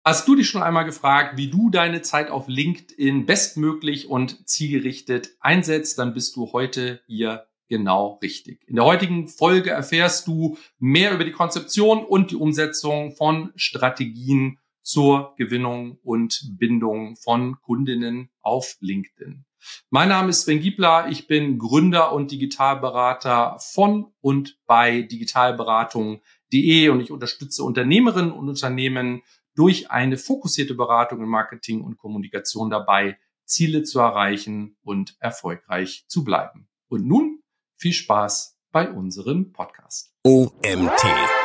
Hast du dich schon einmal gefragt, wie du deine Zeit auf LinkedIn bestmöglich und zielgerichtet einsetzt? Dann bist du heute hier genau richtig. In der heutigen Folge erfährst du mehr über die Konzeption und die Umsetzung von Strategien zur Gewinnung und Bindung von Kundinnen auf LinkedIn. Mein Name ist Sven Giebler, ich bin Gründer und Digitalberater von und bei digitalberatung.de und ich unterstütze Unternehmerinnen und Unternehmen durch eine fokussierte Beratung in Marketing und Kommunikation dabei, Ziele zu erreichen und erfolgreich zu bleiben. Und nun viel Spaß bei unserem Podcast. OMT.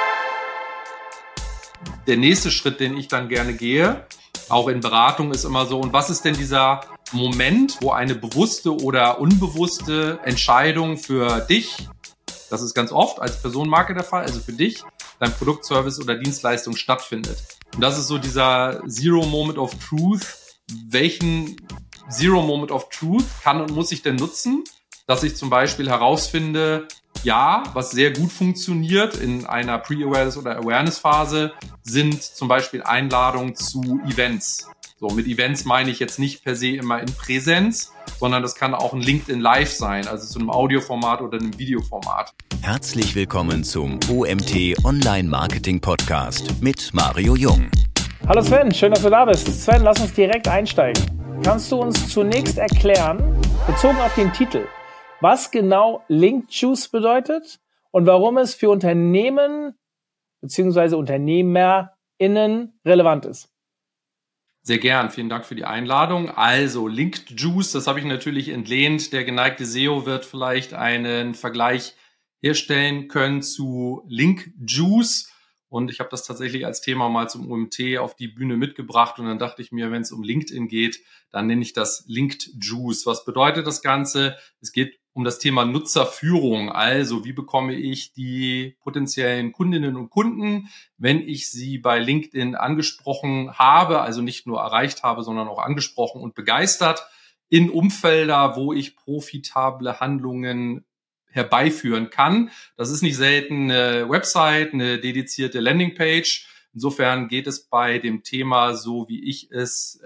Der nächste Schritt, den ich dann gerne gehe, auch in Beratung, ist immer so, und was ist denn dieser Moment, wo eine bewusste oder unbewusste Entscheidung für dich, das ist ganz oft als Personenmarke der Fall, also für dich, dein Produkt, Service oder Dienstleistung stattfindet. Und das ist so dieser Zero Moment of Truth. Welchen Zero Moment of Truth kann und muss ich denn nutzen, dass ich zum Beispiel herausfinde, ja, was sehr gut funktioniert in einer Pre-Awareness- oder Awareness-Phase, sind zum Beispiel Einladungen zu Events. So, mit Events meine ich jetzt nicht per se immer in Präsenz, sondern das kann auch ein LinkedIn Live sein, also zu einem Audioformat oder einem Videoformat. Herzlich willkommen zum OMT Online Marketing Podcast mit Mario Jung. Hallo Sven, schön, dass du da bist. Sven, lass uns direkt einsteigen. Kannst du uns zunächst erklären, bezogen auf den Titel, was genau Link Juice bedeutet und warum es für Unternehmen bzw. UnternehmerInnen relevant ist? Sehr gern, vielen Dank für die Einladung. Also Linked Juice, das habe ich natürlich entlehnt. Der geneigte SEO wird vielleicht einen Vergleich herstellen können zu Link Juice. Und ich habe das tatsächlich als Thema mal zum OMT auf die Bühne mitgebracht. Und dann dachte ich mir, wenn es um LinkedIn geht, dann nenne ich das Linked Juice. Was bedeutet das Ganze? Es geht um das Thema Nutzerführung. Also wie bekomme ich die potenziellen Kundinnen und Kunden, wenn ich sie bei LinkedIn angesprochen habe, also nicht nur erreicht habe, sondern auch angesprochen und begeistert, in Umfelder, wo ich profitable Handlungen herbeiführen kann. Das ist nicht selten eine Website, eine dedizierte Landingpage. Insofern geht es bei dem Thema, so wie ich es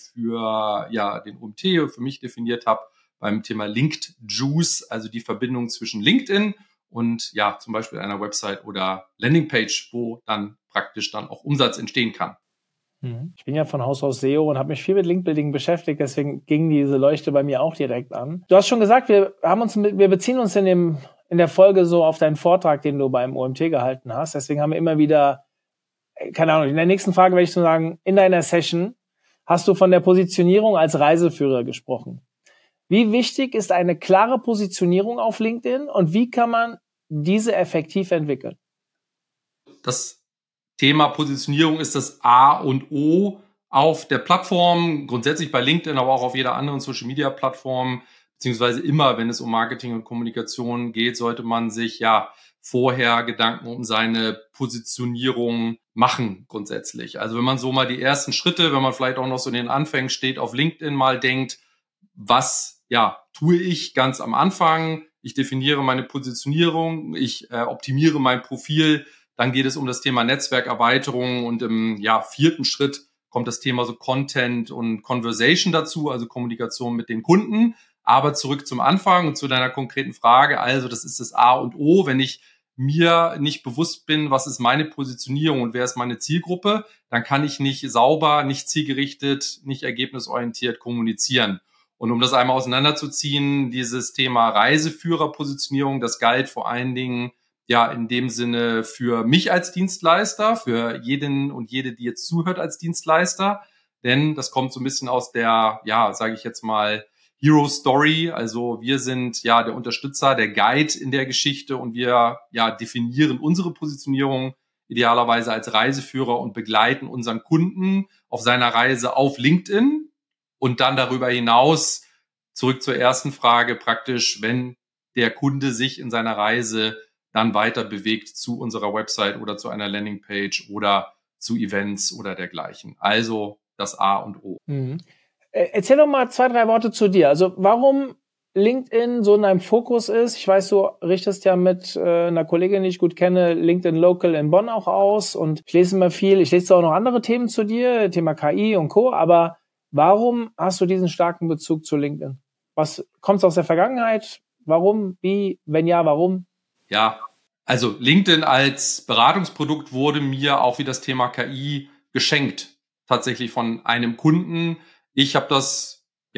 für den OMT für mich definiert habe, beim Thema Linked Juice, also die Verbindung zwischen LinkedIn und zum Beispiel einer Website oder Landingpage, wo dann praktisch dann auch Umsatz entstehen kann. Ich bin ja von Haus aus SEO und habe mich viel mit Linkbuilding beschäftigt, deswegen ging diese Leuchte bei mir auch direkt an. Du hast schon gesagt, wir beziehen uns in der Folge so auf deinen Vortrag, den du beim OMT gehalten hast. Deswegen haben wir immer wieder, keine Ahnung, in der nächsten Frage werde ich so sagen, in deiner Session hast du von der Positionierung als Reiseführer gesprochen. Wie wichtig ist eine klare Positionierung auf LinkedIn und wie kann man diese effektiv entwickeln? Das Thema Positionierung ist das A und O auf der Plattform, grundsätzlich bei LinkedIn, aber auch auf jeder anderen Social-Media-Plattform, beziehungsweise immer, wenn es um Marketing und Kommunikation geht, sollte man sich vorher Gedanken um seine Positionierung machen grundsätzlich. Also wenn man so mal die ersten Schritte, wenn man vielleicht auch noch so in den Anfängen steht, auf LinkedIn mal denkt, was tue ich ganz am Anfang? Ich definiere meine Positionierung, ich optimiere mein Profil, dann geht es um das Thema Netzwerkerweiterung und im vierten Schritt kommt das Thema so Content und Conversation dazu, also Kommunikation mit den Kunden. Aber zurück zum Anfang und zu deiner konkreten Frage, also das ist das A und O, wenn ich mir nicht bewusst bin, was ist meine Positionierung und wer ist meine Zielgruppe, dann kann ich nicht sauber, nicht zielgerichtet, nicht ergebnisorientiert kommunizieren. Und um das einmal auseinanderzuziehen, dieses Thema Reiseführerpositionierung, das galt vor allen Dingen in dem Sinne für mich als Dienstleister, für jeden und jede, die jetzt zuhört als Dienstleister. Denn das kommt so ein bisschen aus der, sage ich jetzt mal, Hero Story. Also wir sind der Unterstützer, der Guide in der Geschichte und wir definieren unsere Positionierung idealerweise als Reiseführer und begleiten unseren Kunden auf seiner Reise auf LinkedIn. Und dann darüber hinaus, zurück zur ersten Frage, praktisch, wenn der Kunde sich in seiner Reise dann weiter bewegt zu unserer Website oder zu einer Landingpage oder zu Events oder dergleichen. Also das A und O. Erzähl doch mal 2, 3 Worte zu dir. Also warum LinkedIn so in deinem Fokus ist? Ich weiß, du richtest ja mit einer Kollegin, die ich gut kenne, LinkedIn Local in Bonn auch aus und ich lese immer viel. Ich lese auch noch andere Themen zu dir, Thema KI und Co., aber warum hast du diesen starken Bezug zu LinkedIn? Was kommt aus der Vergangenheit? Warum? Wie? Wenn ja, warum? Ja, also LinkedIn als Beratungsprodukt wurde mir auch wie das Thema KI geschenkt, tatsächlich von einem Kunden. Ich habe das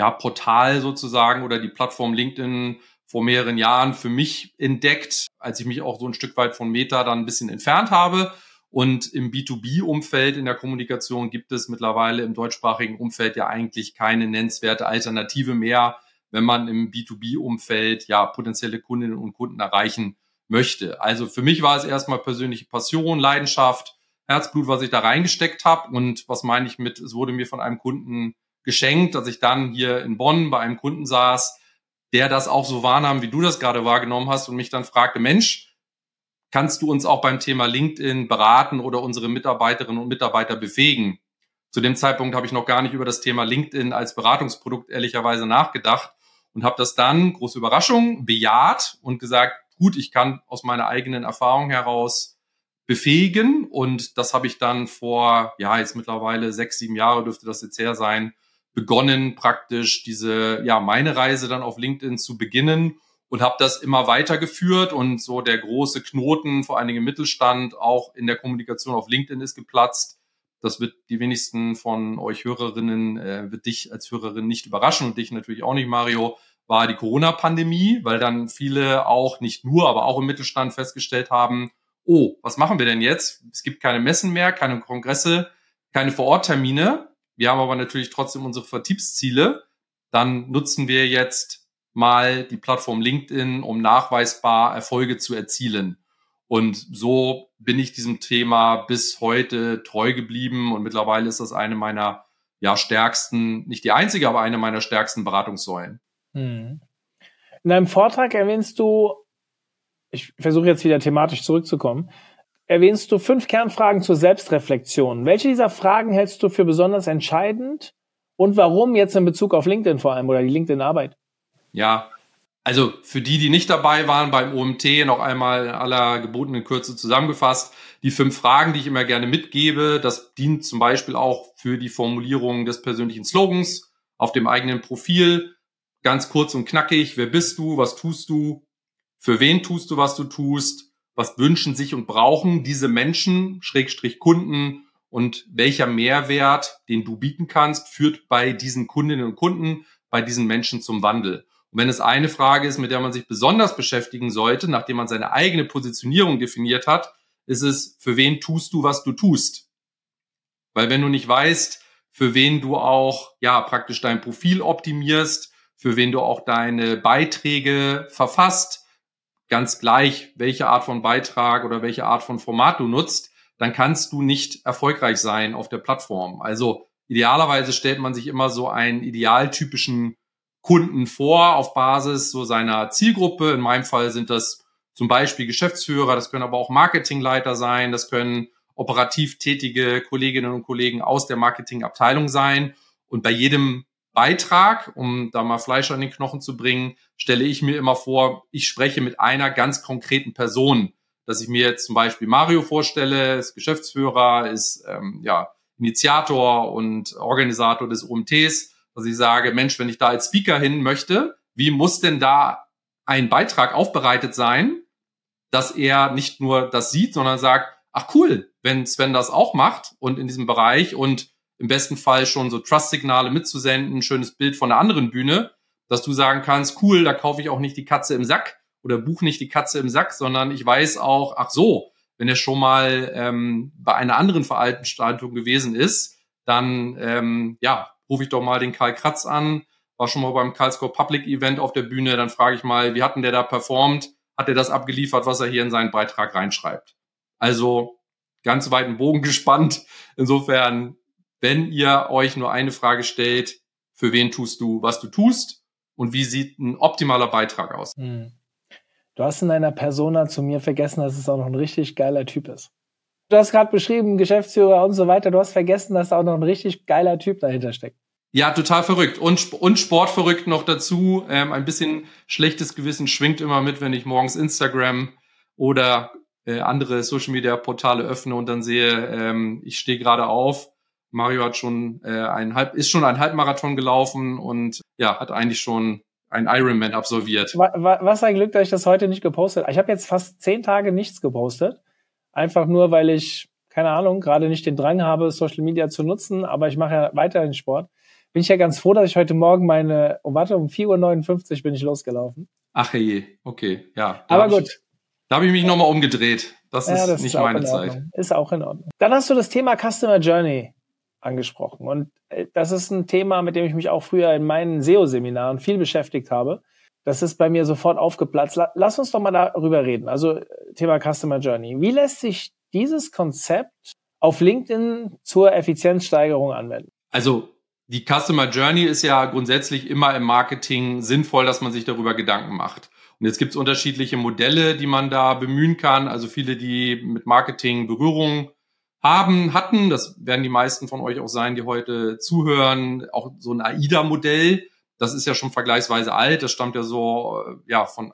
Portal sozusagen oder die Plattform LinkedIn vor mehreren Jahren für mich entdeckt, als ich mich auch so ein Stück weit von Meta dann ein bisschen entfernt habe. Und im B2B-Umfeld in der Kommunikation gibt es mittlerweile im deutschsprachigen Umfeld ja eigentlich keine nennenswerte Alternative mehr, wenn man im B2B-Umfeld potenzielle Kundinnen und Kunden erreichen möchte. Also für mich war es erstmal persönliche Passion, Leidenschaft, Herzblut, was ich da reingesteckt habe. Und was meine ich mit, es wurde mir von einem Kunden geschenkt, dass ich dann hier in Bonn bei einem Kunden saß, der das auch so wahrnahm, wie du das gerade wahrgenommen hast und mich dann fragte, Mensch, kannst du uns auch beim Thema LinkedIn beraten oder unsere Mitarbeiterinnen und Mitarbeiter befähigen? Zu dem Zeitpunkt habe ich noch gar nicht über das Thema LinkedIn als Beratungsprodukt ehrlicherweise nachgedacht und habe das dann, große Überraschung, bejaht und gesagt, gut, ich kann aus meiner eigenen Erfahrung heraus befähigen. Und das habe ich dann vor, jetzt mittlerweile 6, 7 Jahre dürfte das jetzt her sein, begonnen praktisch meine Reise dann auf LinkedIn zu beginnen und habe das immer weitergeführt und so der große Knoten, vor allen Dingen im Mittelstand, auch in der Kommunikation auf LinkedIn ist geplatzt. Das wird die wenigsten von euch Hörerinnen, wird dich als Hörerin nicht überraschen und dich natürlich auch nicht, Mario, war die Corona-Pandemie, weil dann viele auch, nicht nur, aber auch im Mittelstand festgestellt haben, oh, was machen wir denn jetzt? Es gibt keine Messen mehr, keine Kongresse, keine Vororttermine. Wir haben aber natürlich trotzdem unsere Vertriebsziele. Dann nutzen wir jetzt mal die Plattform LinkedIn, um nachweisbar Erfolge zu erzielen. Und so bin ich diesem Thema bis heute treu geblieben. Und mittlerweile ist das eine meiner stärksten, nicht die einzige, aber eine meiner stärksten Beratungssäulen. In deinem Vortrag erwähnst du, ich versuche jetzt wieder thematisch zurückzukommen, erwähnst du 5 Kernfragen zur Selbstreflexion. Welche dieser Fragen hältst du für besonders entscheidend und warum jetzt in Bezug auf LinkedIn vor allem oder die LinkedIn-Arbeit? Ja, also für die nicht dabei waren beim OMT, noch einmal in aller gebotenen Kürze zusammengefasst, die 5 Fragen, die ich immer gerne mitgebe, das dient zum Beispiel auch für die Formulierung des persönlichen Slogans auf dem eigenen Profil. Ganz kurz und knackig, wer bist du, was tust du, für wen tust du, was du tust, was wünschen sich und brauchen diese Menschen, / Kunden und welcher Mehrwert, den du bieten kannst, führt bei diesen Kundinnen und Kunden, bei diesen Menschen zum Wandel. Und wenn es eine Frage ist, mit der man sich besonders beschäftigen sollte, nachdem man seine eigene Positionierung definiert hat, ist es, für wen tust du, was du tust? Weil wenn du nicht weißt, für wen du auch praktisch dein Profil optimierst, für wen du auch deine Beiträge verfasst, ganz gleich, welche Art von Beitrag oder welche Art von Format du nutzt, dann kannst du nicht erfolgreich sein auf der Plattform. Also idealerweise stellt man sich immer so einen idealtypischen Kunden vor auf Basis so seiner Zielgruppe. In meinem Fall sind das zum Beispiel Geschäftsführer, das können aber auch Marketingleiter sein, das können operativ tätige Kolleginnen und Kollegen aus der Marketingabteilung sein. Und bei jedem Beitrag, um da mal Fleisch an den Knochen zu bringen, stelle ich mir immer vor, ich spreche mit einer ganz konkreten Person, dass ich mir jetzt zum Beispiel Mario vorstelle, ist Geschäftsführer, ist Initiator und Organisator des OMTs, dass ich sage, Mensch, wenn ich da als Speaker hin möchte, wie muss denn da ein Beitrag aufbereitet sein, dass er nicht nur das sieht, sondern sagt, ach cool, wenn Sven das auch macht und in diesem Bereich und im besten Fall schon so Trust-Signale mitzusenden, ein schönes Bild von einer anderen Bühne, dass du sagen kannst, cool, da kaufe ich auch nicht die Katze im Sack oder buche nicht die Katze im Sack, sondern ich weiß auch, ach so, wenn er schon mal bei einer anderen Veranstaltung gewesen ist, dann rufe ich doch mal den Karl Kratz an, war schon mal beim Karlsruher Public Event auf der Bühne, dann frage ich mal, wie hat denn der da performt? Hat er das abgeliefert, was er hier in seinen Beitrag reinschreibt? Also ganz weiten Bogen gespannt. Insofern, wenn ihr euch nur eine Frage stellt, für wen tust du, was du tust und wie sieht ein optimaler Beitrag aus? Du hast in deiner Persona zu mir vergessen, dass es auch noch ein richtig geiler Typ ist. Du hast gerade beschrieben, Geschäftsführer und so weiter. Du hast vergessen, dass da auch noch ein richtig geiler Typ dahinter steckt. Ja, total verrückt. Und sportverrückt noch dazu. Ein bisschen schlechtes Gewissen schwingt immer mit, wenn ich morgens Instagram oder andere Social-Media-Portale öffne und dann sehe, ich stehe gerade auf. Mario hat schon ist schon einen Halbmarathon gelaufen und ja, hat eigentlich schon einen Ironman absolviert. Was ein Glück, dass ich das heute nicht gepostet habe. Ich habe jetzt fast 10 Tage nichts gepostet. Einfach nur, weil ich, keine Ahnung, gerade nicht den Drang habe, Social Media zu nutzen, aber ich mache ja weiterhin Sport. Bin ich ja ganz froh, dass ich heute Morgen um 4:59 Uhr bin ich losgelaufen. Ach je, okay, ja. Aber gut. Da habe ich mich nochmal umgedreht. Das ist nicht meine Zeit. Ist auch in Ordnung. Dann hast du das Thema Customer Journey angesprochen. Und das ist ein Thema, mit dem ich mich auch früher in meinen SEO-Seminaren viel beschäftigt habe. Das ist bei mir sofort aufgeplatzt. Lass uns doch mal darüber reden. Also Thema Customer Journey. Wie lässt sich dieses Konzept auf LinkedIn zur Effizienzsteigerung anwenden? Also die Customer Journey ist ja grundsätzlich immer im Marketing sinnvoll, dass man sich darüber Gedanken macht. Und jetzt gibt es unterschiedliche Modelle, die man da bemühen kann. Also viele, die mit Marketing Berührung hatten, das werden die meisten von euch auch sein, die heute zuhören, auch so ein AIDA-Modell. Das ist ja schon vergleichsweise alt. Das stammt ja so von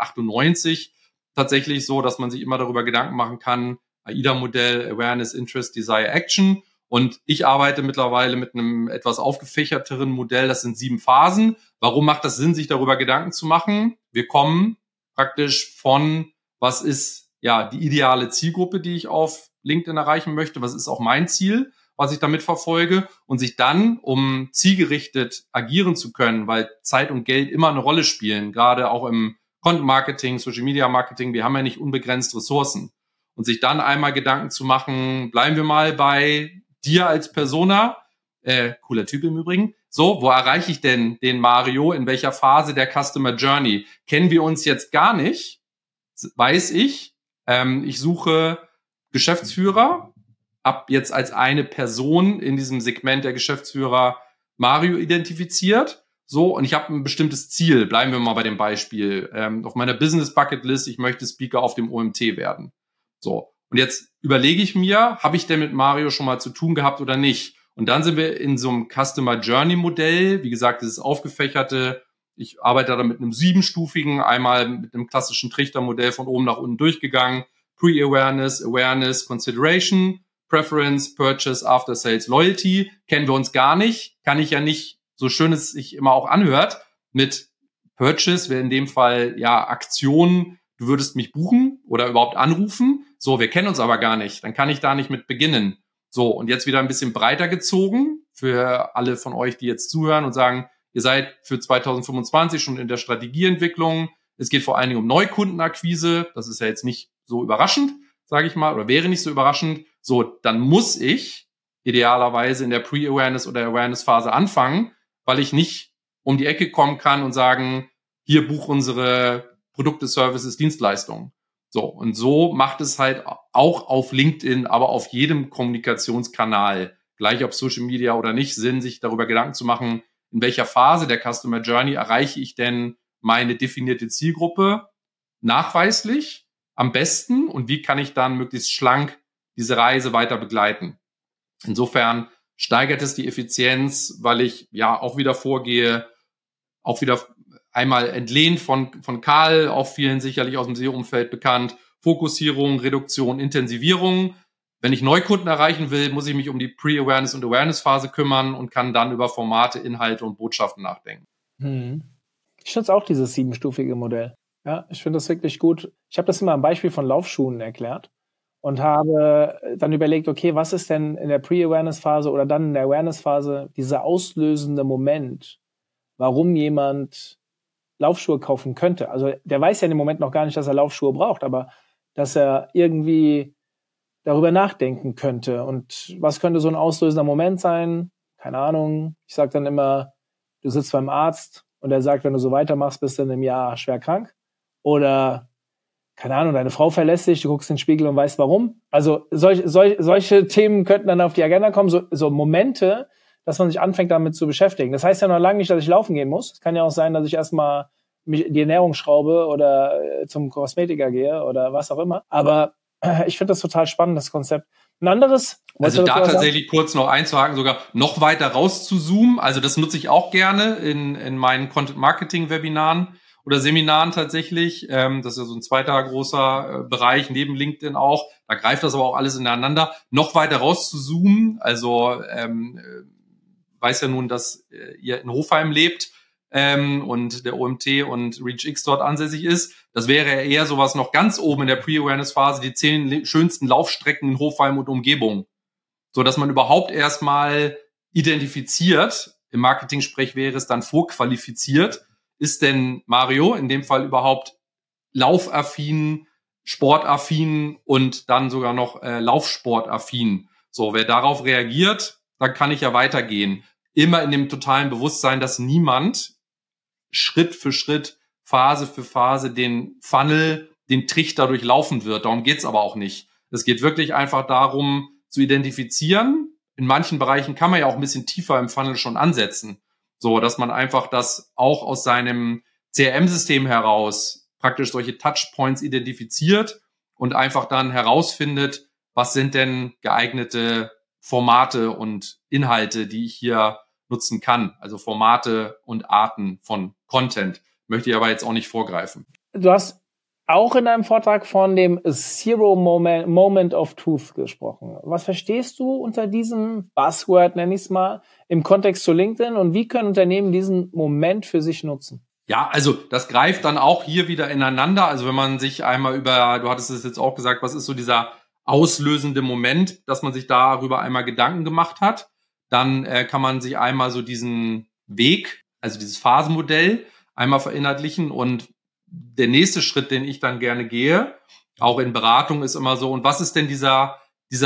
1898 tatsächlich so, dass man sich immer darüber Gedanken machen kann. AIDA-Modell, Awareness, Interest, Desire, Action. Und ich arbeite mittlerweile mit einem etwas aufgefächerteren Modell. Das sind 7 Phasen. Warum macht das Sinn, sich darüber Gedanken zu machen? Wir kommen praktisch von, was ist die ideale Zielgruppe, die ich auf LinkedIn erreichen möchte? Was ist auch mein Ziel, was ich damit verfolge? Und sich dann, um zielgerichtet agieren zu können, weil Zeit und Geld immer eine Rolle spielen, gerade auch im Content-Marketing, Social-Media-Marketing, wir haben ja nicht unbegrenzt Ressourcen. Und sich dann einmal Gedanken zu machen, bleiben wir mal bei dir als Persona, cooler Typ im Übrigen. So, wo erreiche ich denn den Mario? In welcher Phase der Customer Journey? Kennen wir uns jetzt gar nicht, weiß ich. Ich suche Geschäftsführer, ab jetzt als eine Person in diesem Segment der Geschäftsführer Mario identifiziert. So, und ich habe ein bestimmtes Ziel. Bleiben wir mal bei dem Beispiel. Auf meiner Business Bucket List, ich möchte Speaker auf dem OMT werden. So. Und jetzt überlege ich mir, habe ich denn mit Mario schon mal zu tun gehabt oder nicht? Und dann sind wir in so einem Customer Journey Modell. Wie gesagt, dieses aufgefächerte. Ich arbeite da mit einem 7-stufigen, einmal mit einem klassischen Trichtermodell von oben nach unten durchgegangen. Pre-Awareness, Awareness, Consideration, Preference, Purchase, After Sales, Loyalty. Kennen wir uns gar nicht. Kann ich ja nicht, so schön es sich immer auch anhört, mit Purchase wäre in dem Fall Aktion. Du würdest mich buchen oder überhaupt anrufen. So, wir kennen uns aber gar nicht. Dann kann ich da nicht mit beginnen. So, und jetzt wieder ein bisschen breiter gezogen für alle von euch, die jetzt zuhören und sagen, ihr seid für 2025 schon in der Strategieentwicklung. Es geht vor allen Dingen um Neukundenakquise. Das ist ja jetzt nicht so überraschend, sage ich mal, oder wäre nicht so überraschend. So, dann muss ich idealerweise in der Pre-Awareness oder Awareness-Phase anfangen, weil ich nicht um die Ecke kommen kann und sagen, hier buch unsere Produkte, Services, Dienstleistungen. So, und so macht es halt auch auf LinkedIn, aber auf jedem Kommunikationskanal, gleich ob Social Media oder nicht, Sinn, sich darüber Gedanken zu machen, in welcher Phase der Customer Journey erreiche ich denn meine definierte Zielgruppe nachweislich am besten und wie kann ich dann möglichst schlank diese Reise weiter begleiten. Insofern steigert es die Effizienz, weil ich auch wieder vorgehe, auch wieder einmal entlehnt von Karl, auch vielen sicherlich aus dem SEO-Umfeld bekannt, Fokussierung, Reduktion, Intensivierung. Wenn ich Neukunden erreichen will, muss ich mich um die Pre-Awareness- und Awareness-Phase kümmern und kann dann über Formate, Inhalte und Botschaften nachdenken. Ich nutze auch dieses 7-stufige Modell. Ja, ich finde das wirklich gut. Ich habe das immer am Beispiel von Laufschuhen erklärt und habe dann überlegt, okay, was ist denn in der Pre-Awareness-Phase oder dann in der Awareness-Phase dieser auslösende Moment, warum jemand Laufschuhe kaufen könnte. Also der weiß ja im Moment noch gar nicht, dass er Laufschuhe braucht, aber dass er irgendwie darüber nachdenken könnte. Und was könnte so ein auslösender Moment sein? Keine Ahnung. Ich sage dann immer, du sitzt beim Arzt und er sagt, wenn du so weitermachst, bist du in einem Jahr schwer krank. Oder, keine Ahnung, deine Frau verlässt dich, du guckst in den Spiegel und weißt warum. Also solche Themen könnten dann auf die Agenda kommen, so Momente, dass man sich anfängt, damit zu beschäftigen. Das heißt ja noch lange nicht, dass ich laufen gehen muss. Es kann ja auch sein, dass ich erstmal die Ernährung schraube oder zum Kosmetiker gehe oder was auch immer. Aber Ich finde das total spannend, das Konzept. Ein anderes... Also da tatsächlich kurz noch einzuhaken, sogar noch weiter raus zu zoomen. Also das nutze ich auch gerne in meinen Content-Marketing-Webinaren oder Seminaren tatsächlich. Das ist ja so ein zweiter großer Bereich, neben LinkedIn auch. Da greift das aber auch alles ineinander. Noch weiter raus zu zoomen. Also weiß ja nun, dass ihr in Hofheim lebt und der OMT und ReachX dort ansässig ist. Das wäre eher sowas noch ganz oben in der Pre-Awareness-Phase, die 10 schönsten Laufstrecken in Hofheim und Umgebung. So dass man überhaupt erstmal identifiziert, im Marketing-Sprech wäre es dann vorqualifiziert, ist denn Mario in dem Fall überhaupt laufaffin, sportaffin und dann sogar noch Laufsportaffin. So, wer darauf reagiert, dann kann ich ja weitergehen. Immer in dem totalen Bewusstsein, dass niemand Schritt für Schritt, Phase für Phase den Funnel, den Trichter durchlaufen wird. Darum geht's aber auch nicht. Es geht wirklich einfach darum, zu identifizieren. In manchen Bereichen kann man ja auch ein bisschen tiefer im Funnel schon ansetzen, so dass man einfach das auch aus seinem CRM-System heraus praktisch solche Touchpoints identifiziert und einfach dann herausfindet, was sind denn geeignete Formate und Inhalte, die ich hier nutzen kann. Also Formate und Arten von Content. Möchte ich aber jetzt auch nicht vorgreifen. Du hast auch in deinem Vortrag von dem Zero Moment of Truth gesprochen. Was verstehst du unter diesem Buzzword, nenne ich es mal, im Kontext zu LinkedIn und wie können Unternehmen diesen Moment für sich nutzen? Ja, also das greift dann auch hier wieder ineinander. Also wenn man sich einmal du hattest es jetzt auch gesagt, was ist so dieser auslösende Moment, dass man sich darüber einmal Gedanken gemacht hat, dann kann man sich einmal so diesen Weg, also dieses Phasenmodell einmal verinnerlichen und der nächste Schritt, den ich dann gerne gehe, auch in Beratung, ist immer so, und was ist denn dieser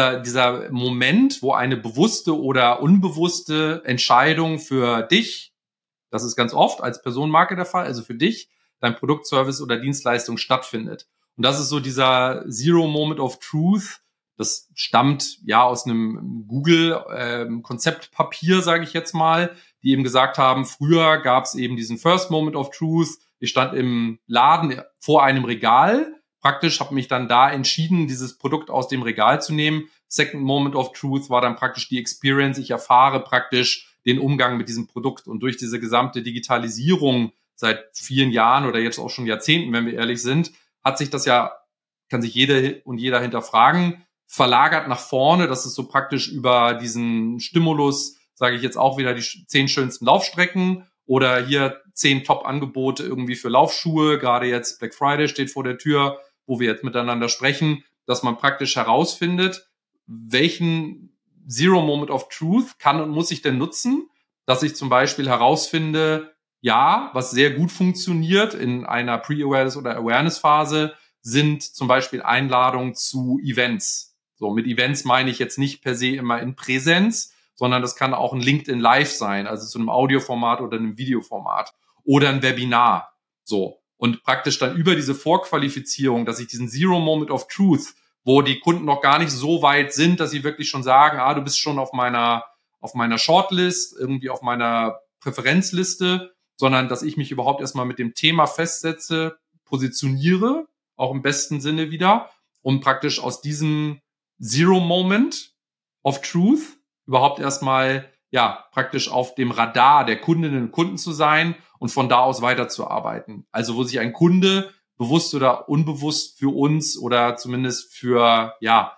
Moment, wo eine bewusste oder unbewusste Entscheidung für dich, das ist ganz oft als Personenmarke der Fall, also für dich, dein Produkt, Service oder Dienstleistung stattfindet. Und das ist so dieser Zero Moment of Truth. Das stammt ja aus einem Google-Konzeptpapier, sage ich jetzt mal, die eben gesagt haben, früher gab es eben diesen First Moment of Truth. Ich stand im Laden vor einem Regal. Praktisch habe mich dann da entschieden, dieses Produkt aus dem Regal zu nehmen. Second Moment of Truth war dann praktisch die Experience. Ich erfahre praktisch den Umgang mit diesem Produkt. Und durch diese gesamte Digitalisierung seit vielen Jahren oder jetzt auch schon Jahrzehnten, wenn wir ehrlich sind, hat sich das ja, kann sich jeder und jeder hinterfragen, verlagert nach vorne. Das ist so praktisch über diesen Stimulus, sage ich jetzt auch wieder, die 10 schönsten Laufstrecken oder hier 10 Top-Angebote irgendwie für Laufschuhe. Gerade jetzt Black Friday steht vor der Tür, wo wir jetzt miteinander sprechen, dass man praktisch herausfindet, welchen Zero Moment of Truth kann und muss ich denn nutzen, dass ich zum Beispiel herausfinde, ja, was sehr gut funktioniert in einer Pre-Awareness oder Awareness-Phase, sind zum Beispiel Einladungen zu Events. So, mit Events meine ich jetzt nicht per se immer in Präsenz, sondern das kann auch ein LinkedIn Live sein, also zu einem Audioformat oder einem Videoformat oder ein Webinar. So. Und praktisch dann über diese Vorqualifizierung, dass ich diesen Zero Moment of Truth, wo die Kunden noch gar nicht so weit sind, dass sie wirklich schon sagen, du bist schon auf meiner Shortlist, irgendwie auf meiner Präferenzliste, sondern dass ich mich überhaupt erstmal mit dem Thema festsetze, positioniere, auch im besten Sinne wieder, um praktisch aus diesem Zero Moment of Truth überhaupt erstmal praktisch auf dem Radar der Kundinnen und Kunden zu sein und von da aus weiterzuarbeiten. Also wo sich ein Kunde bewusst oder unbewusst für uns oder zumindest für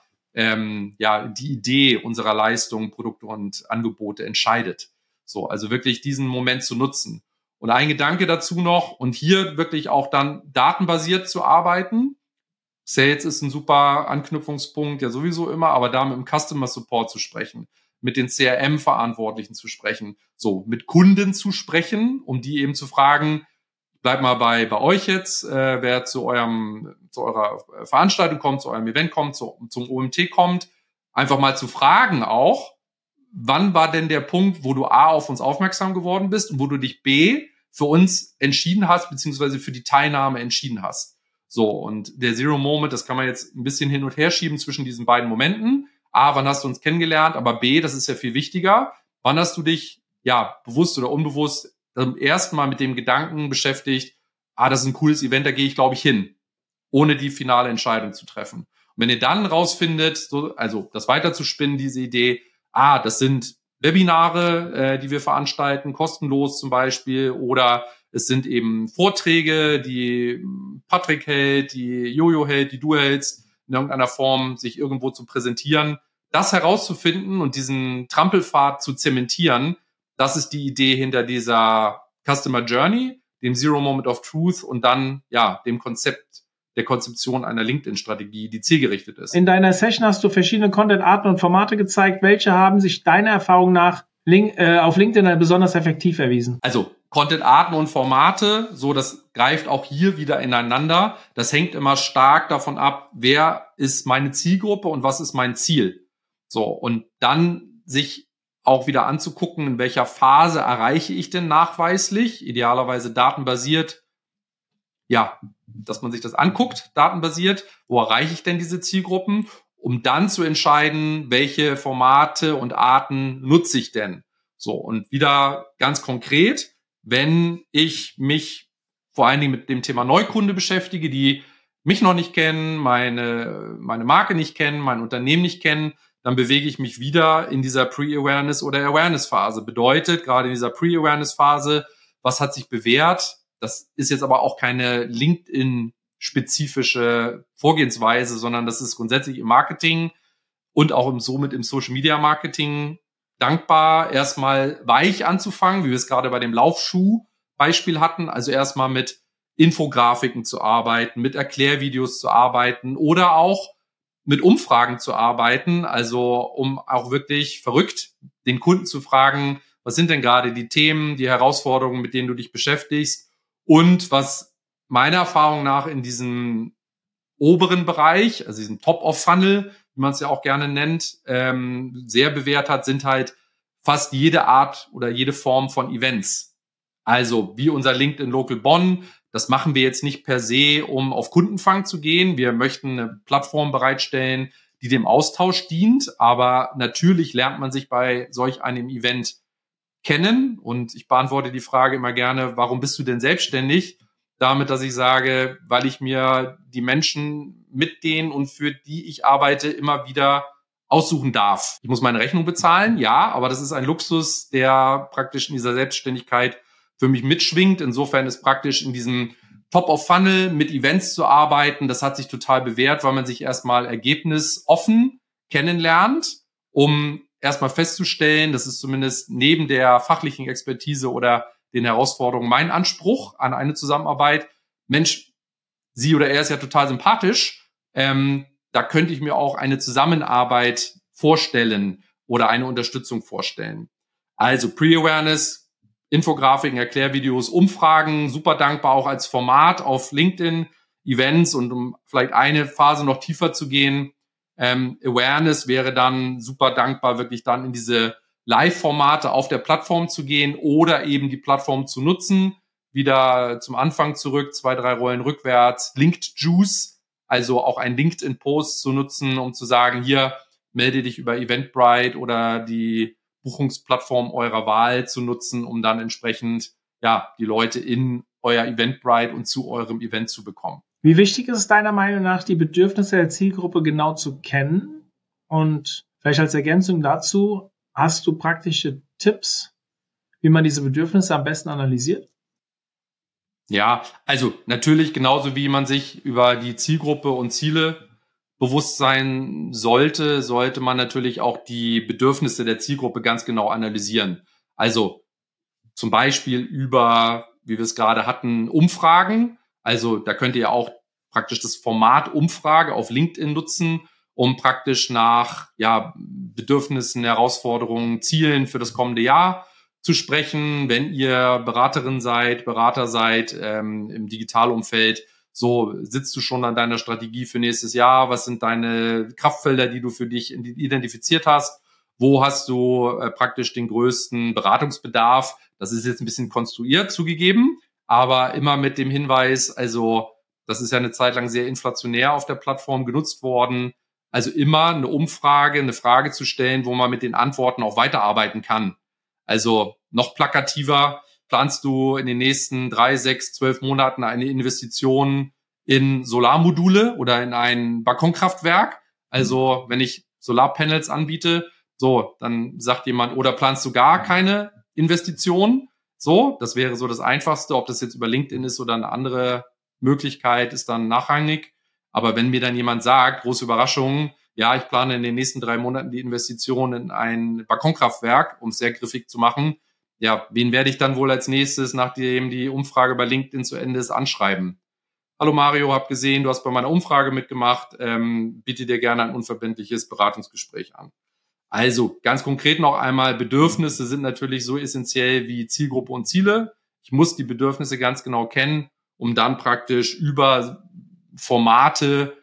die Idee unserer Leistungen, Produkte und Angebote entscheidet. So, also wirklich diesen Moment zu nutzen. Und ein Gedanke dazu noch, und hier wirklich auch dann datenbasiert zu arbeiten. Sales ist ein super Anknüpfungspunkt, ja sowieso immer, aber da mit dem Customer Support zu sprechen, mit den CRM-Verantwortlichen zu sprechen, so mit Kunden zu sprechen, um die eben zu fragen, bleibt mal bei euch jetzt, wer zu eurer Veranstaltung kommt, zu eurem Event kommt, zum OMT kommt, einfach mal zu fragen auch, wann war denn der Punkt, wo du A, auf uns aufmerksam geworden bist und wo du dich B, für uns entschieden hast, beziehungsweise für die Teilnahme entschieden hast. So, und der Zero Moment, das kann man jetzt ein bisschen hin und her schieben zwischen diesen beiden Momenten. A, wann hast du uns kennengelernt? Aber B, das ist ja viel wichtiger, wann hast du dich, bewusst oder unbewusst, zum ersten Mal mit dem Gedanken beschäftigt, das ist ein cooles Event, da gehe ich, glaube ich, hin, ohne die finale Entscheidung zu treffen. Und Wenn ihr dann rausfindet, also das weiterzuspinnen, diese Idee, das sind Webinare, die wir veranstalten, kostenlos zum Beispiel, oder es sind eben Vorträge, die Patrick hält, die Jojo hält, die du hältst, in irgendeiner Form sich irgendwo zu präsentieren. Das herauszufinden und diesen Trampelpfad zu zementieren, das ist die Idee hinter dieser Customer Journey, dem Zero Moment of Truth und dann dem Konzept der Konzeption einer LinkedIn-Strategie, die zielgerichtet ist. In deiner Session hast du verschiedene Content-Arten und Formate gezeigt. Welche haben sich deiner Erfahrung nach auf LinkedIn besonders effektiv erwiesen? Also Content-Arten und Formate, so das greift auch hier wieder ineinander. Das hängt immer stark davon ab, wer ist meine Zielgruppe und was ist mein Ziel. So, und dann sich auch wieder anzugucken, in welcher Phase erreiche ich denn nachweislich, idealerweise datenbasiert, dass man sich das anguckt, datenbasiert, wo erreiche ich denn diese Zielgruppen, um dann zu entscheiden, welche Formate und Arten nutze ich denn. So, und wieder ganz konkret, wenn ich mich vor allen Dingen mit dem Thema Neukunde beschäftige, die mich noch nicht kennen, meine Marke nicht kennen, mein Unternehmen nicht kennen, dann bewege ich mich wieder in dieser Pre-Awareness- oder Awareness-Phase. Bedeutet, gerade in dieser Pre-Awareness-Phase, was hat sich bewährt? Das ist jetzt aber auch keine LinkedIn-spezifische Vorgehensweise, sondern das ist grundsätzlich im Marketing und auch somit im Social-Media-Marketing dankbar, erstmal weich anzufangen, wie wir es gerade bei dem Laufschuh-Beispiel hatten. Also erstmal mit Infografiken zu arbeiten, mit Erklärvideos zu arbeiten oder auch mit Umfragen zu arbeiten, also um auch wirklich verrückt den Kunden zu fragen, was sind denn gerade die Themen, die Herausforderungen, mit denen du dich beschäftigst und was meiner Erfahrung nach in diesem oberen Bereich, also diesem Top-of-Funnel, wie man es ja auch gerne nennt, sehr bewährt hat, sind halt fast jede Art oder jede Form von Events. Also wie unser LinkedIn Local Bonn. Das machen wir jetzt nicht per se, um auf Kundenfang zu gehen. Wir möchten eine Plattform bereitstellen, die dem Austausch dient. Aber natürlich lernt man sich bei solch einem Event kennen. Und ich beantworte die Frage immer gerne, warum bist du denn selbstständig? Damit, dass ich sage, weil ich mir die Menschen, mit denen und für die ich arbeite, immer wieder aussuchen darf. Ich muss meine Rechnung bezahlen, ja, aber das ist ein Luxus, der praktisch in dieser Selbstständigkeit für mich mitschwingt. Insofern ist praktisch in diesem Top-of-Funnel mit Events zu arbeiten, das hat sich total bewährt, weil man sich erstmal ergebnisoffen kennenlernt, um erstmal festzustellen, das ist zumindest neben der fachlichen Expertise oder den Herausforderungen mein Anspruch an eine Zusammenarbeit. Mensch, sie oder er ist ja total sympathisch. Da könnte ich mir auch eine Zusammenarbeit vorstellen oder eine Unterstützung vorstellen. Also Pre-Awareness, Infografiken, Erklärvideos, Umfragen, super dankbar auch als Format auf LinkedIn, Events und um vielleicht eine Phase noch tiefer zu gehen. Awareness wäre dann super dankbar, wirklich dann in diese Live-Formate auf der Plattform zu gehen oder eben die Plattform zu nutzen. Wieder zum Anfang zurück, 2, 3 Rollen rückwärts. Linked Juice, also auch ein LinkedIn-Post zu nutzen, um zu sagen, hier melde dich über Eventbrite oder die Buchungsplattform eurer Wahl zu nutzen, um dann entsprechend die Leute in euer Eventbrite und zu eurem Event zu bekommen. Wie wichtig ist es deiner Meinung nach, die Bedürfnisse der Zielgruppe genau zu kennen? Und vielleicht als Ergänzung dazu, hast du praktische Tipps, wie man diese Bedürfnisse am besten analysiert? Ja, also natürlich genauso wie man sich über die Zielgruppe und Ziele bewusst sein sollte man natürlich auch die Bedürfnisse der Zielgruppe ganz genau analysieren. Also zum Beispiel über, wie wir es gerade hatten, Umfragen. Also da könnt ihr ja auch praktisch das Format Umfrage auf LinkedIn nutzen, um praktisch nach Bedürfnissen, Herausforderungen, Zielen für das kommende Jahr zu sprechen. Wenn ihr Beraterin seid, Berater seid im Digitalumfeld, so sitzt du schon an deiner Strategie für nächstes Jahr. Was sind deine Kraftfelder, die du für dich identifiziert hast? Wo hast du praktisch den größten Beratungsbedarf? Das ist jetzt ein bisschen konstruiert zugegeben, aber immer mit dem Hinweis, also das ist ja eine Zeit lang sehr inflationär auf der Plattform genutzt worden. Also immer eine Umfrage, eine Frage zu stellen, wo man mit den Antworten auch weiterarbeiten kann. Also noch plakativer, planst du in den nächsten 3, 6, 12 Monaten eine Investition in Solarmodule oder in ein Balkonkraftwerk. Also wenn ich Solarpanels anbiete, so, dann sagt jemand, oder planst du gar keine Investitionen? So, das wäre so das Einfachste. Ob das jetzt über LinkedIn ist oder eine andere Möglichkeit, ist dann nachrangig. Aber wenn mir dann jemand sagt, große Überraschung, ja, ich plane in den nächsten 3 Monaten die Investition in ein Balkonkraftwerk, um es sehr griffig zu machen, ja, wen werde ich dann wohl als nächstes, nachdem die Umfrage bei LinkedIn zu Ende ist, anschreiben? Hallo Mario, hab gesehen, du hast bei meiner Umfrage mitgemacht, biete dir gerne ein unverbindliches Beratungsgespräch an. Also ganz konkret noch einmal, Bedürfnisse sind natürlich so essentiell wie Zielgruppe und Ziele. Ich muss die Bedürfnisse ganz genau kennen, um dann praktisch über Formate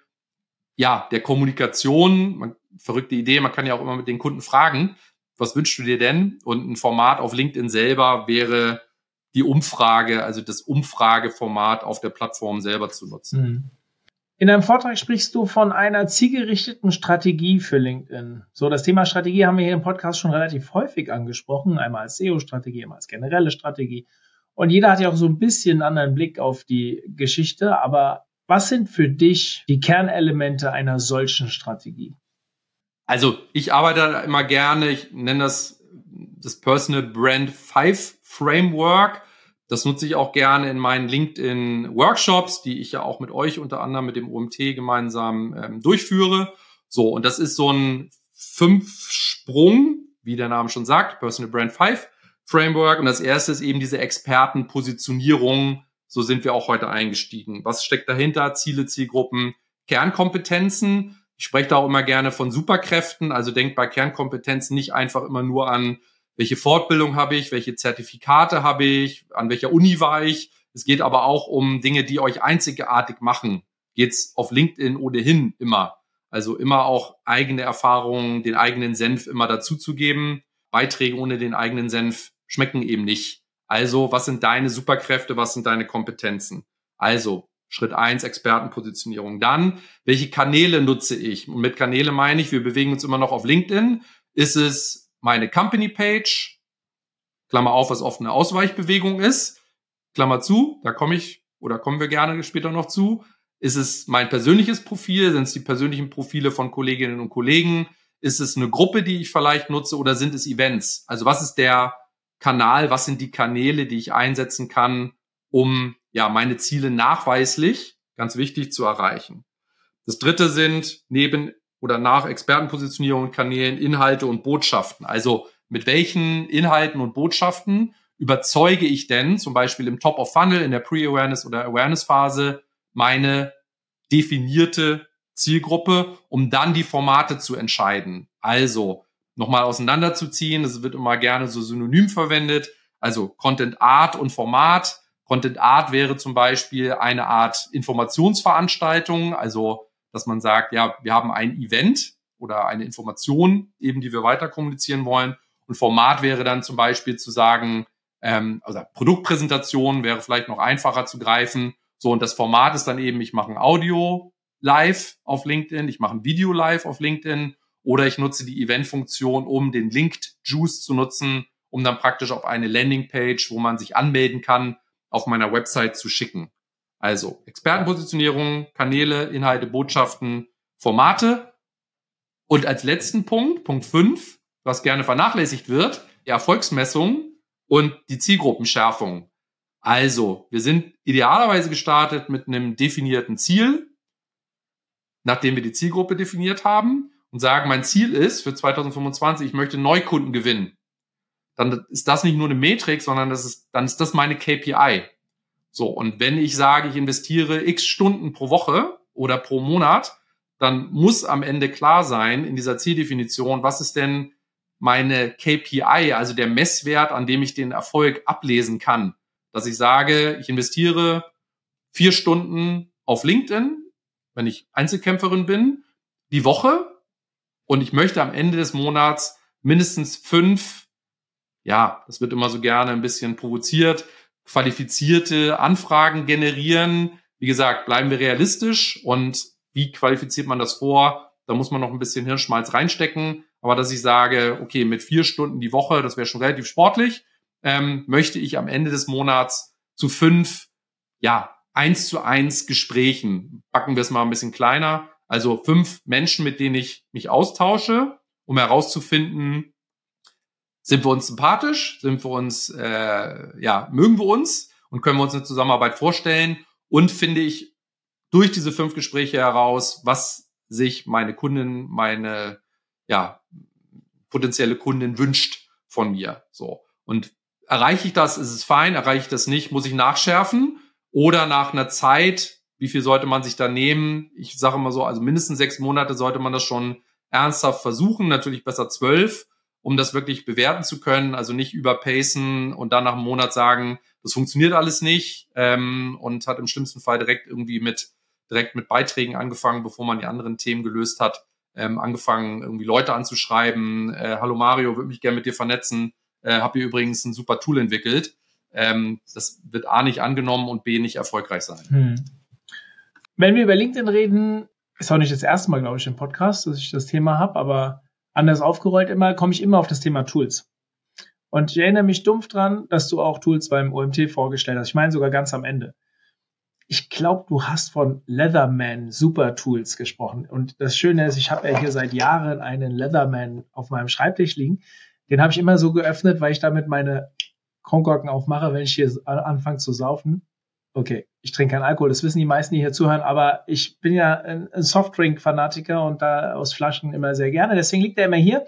der Kommunikation, verrückte Idee, man kann ja auch immer mit den Kunden fragen, was wünschst du dir denn? Und ein Format auf LinkedIn selber wäre die Umfrage, also das Umfrageformat auf der Plattform selber zu nutzen. In deinem Vortrag sprichst du von einer zielgerichteten Strategie für LinkedIn. So, das Thema Strategie haben wir hier im Podcast schon relativ häufig angesprochen. Einmal als SEO-Strategie, einmal als generelle Strategie. Und jeder hat ja auch so ein bisschen einen anderen Blick auf die Geschichte. Aber was sind für dich die Kernelemente einer solchen Strategie? Also ich arbeite da immer gerne, ich nenne das Personal Brand 5 Framework. Das nutze ich auch gerne in meinen LinkedIn-Workshops, die ich ja auch mit euch unter anderem mit dem OMT gemeinsam durchführe. So, und das ist so ein 5-Sprung, wie der Name schon sagt, Personal Brand 5 Framework. Und das erste ist eben diese Expertenpositionierung. So sind wir auch heute eingestiegen. Was steckt dahinter? Ziele, Zielgruppen, Kernkompetenzen. Ich spreche da auch immer gerne von Superkräften. Also denkt bei Kernkompetenzen nicht einfach immer nur an, welche Fortbildung habe ich, welche Zertifikate habe ich, an welcher Uni war ich. Es geht aber auch um Dinge, die euch einzigartig machen. Geht's auf LinkedIn ohnehin immer. Also immer auch eigene Erfahrungen, den eigenen Senf immer dazuzugeben. Beiträge ohne den eigenen Senf schmecken eben nicht. Also, was sind deine Superkräfte, was sind deine Kompetenzen? Also, Schritt 1, Expertenpositionierung. Dann, welche Kanäle nutze ich? Und mit Kanäle meine ich, wir bewegen uns immer noch auf LinkedIn. Ist es meine Company Page, Klammer auf, was oft eine Ausweichbewegung ist, Klammer zu, da kommen wir gerne später noch zu. Ist es mein persönliches Profil? Sind es die persönlichen Profile von Kolleginnen und Kollegen? Ist es eine Gruppe, die ich vielleicht nutze, oder sind es Events? Also was ist der Kanal, was sind die Kanäle, die ich einsetzen kann, um meine Ziele nachweislich, ganz wichtig, zu erreichen. Das dritte sind neben oder nach Expertenpositionierung und Kanälen Inhalte und Botschaften. Also mit welchen Inhalten und Botschaften überzeuge ich denn zum Beispiel im Top of Funnel, in der Pre-Awareness oder Awareness-Phase meine definierte Zielgruppe, um dann die Formate zu entscheiden. Also nochmal auseinanderzuziehen, das wird immer gerne so synonym verwendet, also Content Art und Format. Content Art wäre zum Beispiel eine Art Informationsveranstaltung, also dass man sagt, ja, wir haben ein Event oder eine Information, eben die wir weiter kommunizieren wollen. Und Format wäre dann zum Beispiel zu sagen, also Produktpräsentation wäre vielleicht noch einfacher zu greifen. So, und das Format ist dann eben, ich mache ein Audio live auf LinkedIn, ich mache ein Video live auf LinkedIn oder ich nutze die Event-Funktion, um den Linked Juice zu nutzen, um dann praktisch auf eine Landingpage, wo man sich anmelden kann, auf meiner Website zu schicken. Also Expertenpositionierung, Kanäle, Inhalte, Botschaften, Formate. Und als letzten Punkt, Punkt 5, was gerne vernachlässigt wird, die Erfolgsmessung und die Zielgruppenschärfung. Also wir sind idealerweise gestartet mit einem definierten Ziel, nachdem wir die Zielgruppe definiert haben und sagen, mein Ziel ist für 2025, ich möchte Neukunden gewinnen. Dann ist das nicht nur eine Metrik, sondern dann ist das meine KPI. So, und wenn ich sage, ich investiere x Stunden pro Woche oder pro Monat, dann muss am Ende klar sein in dieser Zieldefinition, was ist denn meine KPI, also der Messwert, an dem ich den Erfolg ablesen kann. Dass ich sage, ich investiere 4 Stunden auf LinkedIn, wenn ich Einzelkämpferin bin, die Woche, und ich möchte am Ende des Monats mindestens 5, das wird immer so gerne ein bisschen provoziert, qualifizierte Anfragen generieren. Wie gesagt, bleiben wir realistisch, und wie qualifiziert man das vor? Da muss man noch ein bisschen Hirnschmalz reinstecken. Aber dass ich sage, okay, mit 4 Stunden die Woche, das wäre schon relativ sportlich, möchte ich am Ende des Monats zu 5 1:1 Gesprächen. Packen wir es mal ein bisschen kleiner. Also 5 Menschen, mit denen ich mich austausche, um herauszufinden, sind wir uns sympathisch, sind wir uns, mögen wir uns und können wir uns eine Zusammenarbeit vorstellen und finde ich durch diese 5 Gespräche heraus, was sich meine Kundin, meine potenzielle Kundin wünscht von mir. So. Und erreiche ich das, ist es fein, erreiche ich das nicht, muss ich nachschärfen oder nach einer Zeit, wie viel sollte man sich da nehmen? Ich sage immer so, also mindestens 6 Monate sollte man das schon ernsthaft versuchen, natürlich besser 12, um das wirklich bewerten zu können, also nicht überpacen und dann nach einem Monat sagen, das funktioniert alles nicht und hat im schlimmsten Fall direkt mit Beiträgen angefangen, bevor man die anderen Themen gelöst hat, angefangen irgendwie Leute anzuschreiben, hallo Mario, würde mich gerne mit dir vernetzen, habe hier übrigens ein super Tool entwickelt. Das wird A nicht angenommen und B nicht erfolgreich sein. Wenn wir über LinkedIn reden, ist auch nicht das erste Mal, glaube ich, im Podcast, dass ich das Thema habe, aber anders aufgerollt komme ich immer auf das Thema Tools. Und ich erinnere mich dumpf dran, dass du auch Tools beim OMT vorgestellt hast. Ich meine sogar ganz am Ende. Ich glaube, du hast von Leatherman Super Tools gesprochen. Und das Schöne ist, ich habe ja hier seit Jahren einen Leatherman auf meinem Schreibtisch liegen. Den habe ich immer so geöffnet, weil ich damit meine Kronkorken aufmache, wenn ich hier anfange zu saufen. Okay, ich trinke keinen Alkohol, das wissen die meisten, die hier zuhören, aber ich bin ja ein Softdrink-Fanatiker und da aus Flaschen immer sehr gerne. Deswegen liegt er immer hier.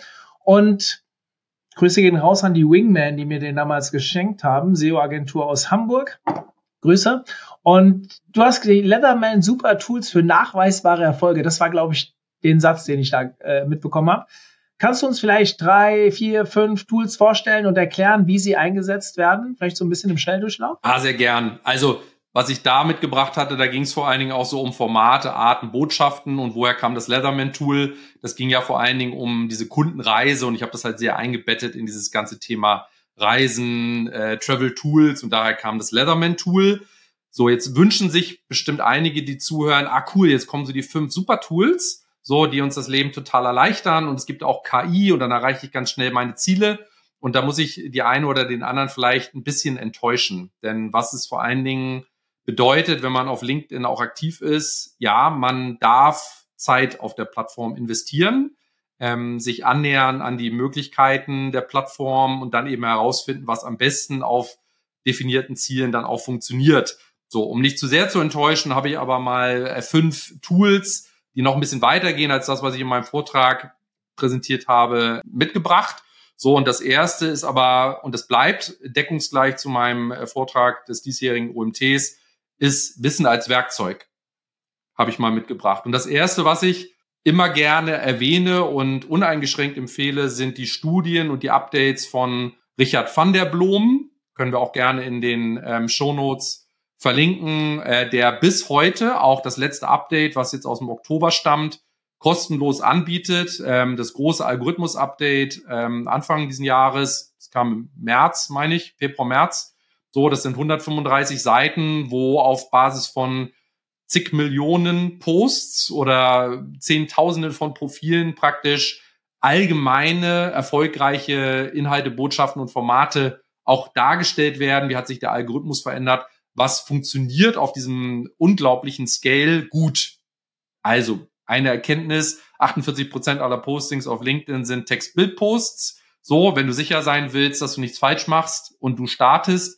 Und Grüße gehen raus an die Wingman, die mir den damals geschenkt haben, SEO-Agentur aus Hamburg. Grüße. Und du hast die Leatherman Super Tools für nachweisbare Erfolge. Das war, glaube ich, den Satz, den ich da mitbekommen habe. Kannst du uns vielleicht 3, 4, 5 Tools vorstellen und erklären, wie sie eingesetzt werden? Vielleicht so ein bisschen im Schnelldurchlauf? Sehr gern. Also, was ich da mitgebracht hatte, da ging es vor allen Dingen auch so um Formate, Arten, Botschaften und woher kam das Leatherman-Tool. Das ging ja vor allen Dingen um diese Kundenreise und ich habe das halt sehr eingebettet in dieses ganze Thema Reisen, Travel-Tools und daher kam das Leatherman-Tool. So, jetzt wünschen sich bestimmt einige, die zuhören, cool, jetzt kommen so die 5 Super-Tools, so, die uns das Leben total erleichtern und es gibt auch KI und dann erreiche ich ganz schnell meine Ziele. Und da muss ich die eine oder den anderen vielleicht ein bisschen enttäuschen. Denn was es vor allen Dingen bedeutet, wenn man auf LinkedIn auch aktiv ist, ja, man darf Zeit auf der Plattform investieren, sich annähern an die Möglichkeiten der Plattform und dann eben herausfinden, was am besten auf definierten Zielen dann auch funktioniert. So, um nicht zu sehr zu enttäuschen, habe ich aber mal 5 Tools, die noch ein bisschen weitergehen als das, was ich in meinem Vortrag präsentiert habe, mitgebracht. So, und das erste ist aber, und das bleibt deckungsgleich zu meinem Vortrag des diesjährigen OMTs, ist Wissen als Werkzeug, habe ich mal mitgebracht. Und das erste, was ich immer gerne erwähne und uneingeschränkt empfehle, sind die Studien und die Updates von Richard van der Bloem. Können wir auch gerne in den Shownotes verlinken, der bis heute auch das letzte Update, was jetzt aus dem Oktober stammt, kostenlos anbietet. Das große Algorithmus-Update Anfang diesen Jahres, das kam im März, meine ich, Februar, März. So, das sind 135 Seiten, wo auf Basis von zig Millionen Posts oder Zehntausenden von Profilen praktisch allgemeine, erfolgreiche Inhalte, Botschaften und Formate auch dargestellt werden. Wie hat sich der Algorithmus verändert? Was funktioniert auf diesem unglaublichen Scale gut? Also, eine Erkenntnis, 48% aller Postings auf LinkedIn sind Text-Bild-Posts. So, wenn du sicher sein willst, dass du nichts falsch machst und du startest,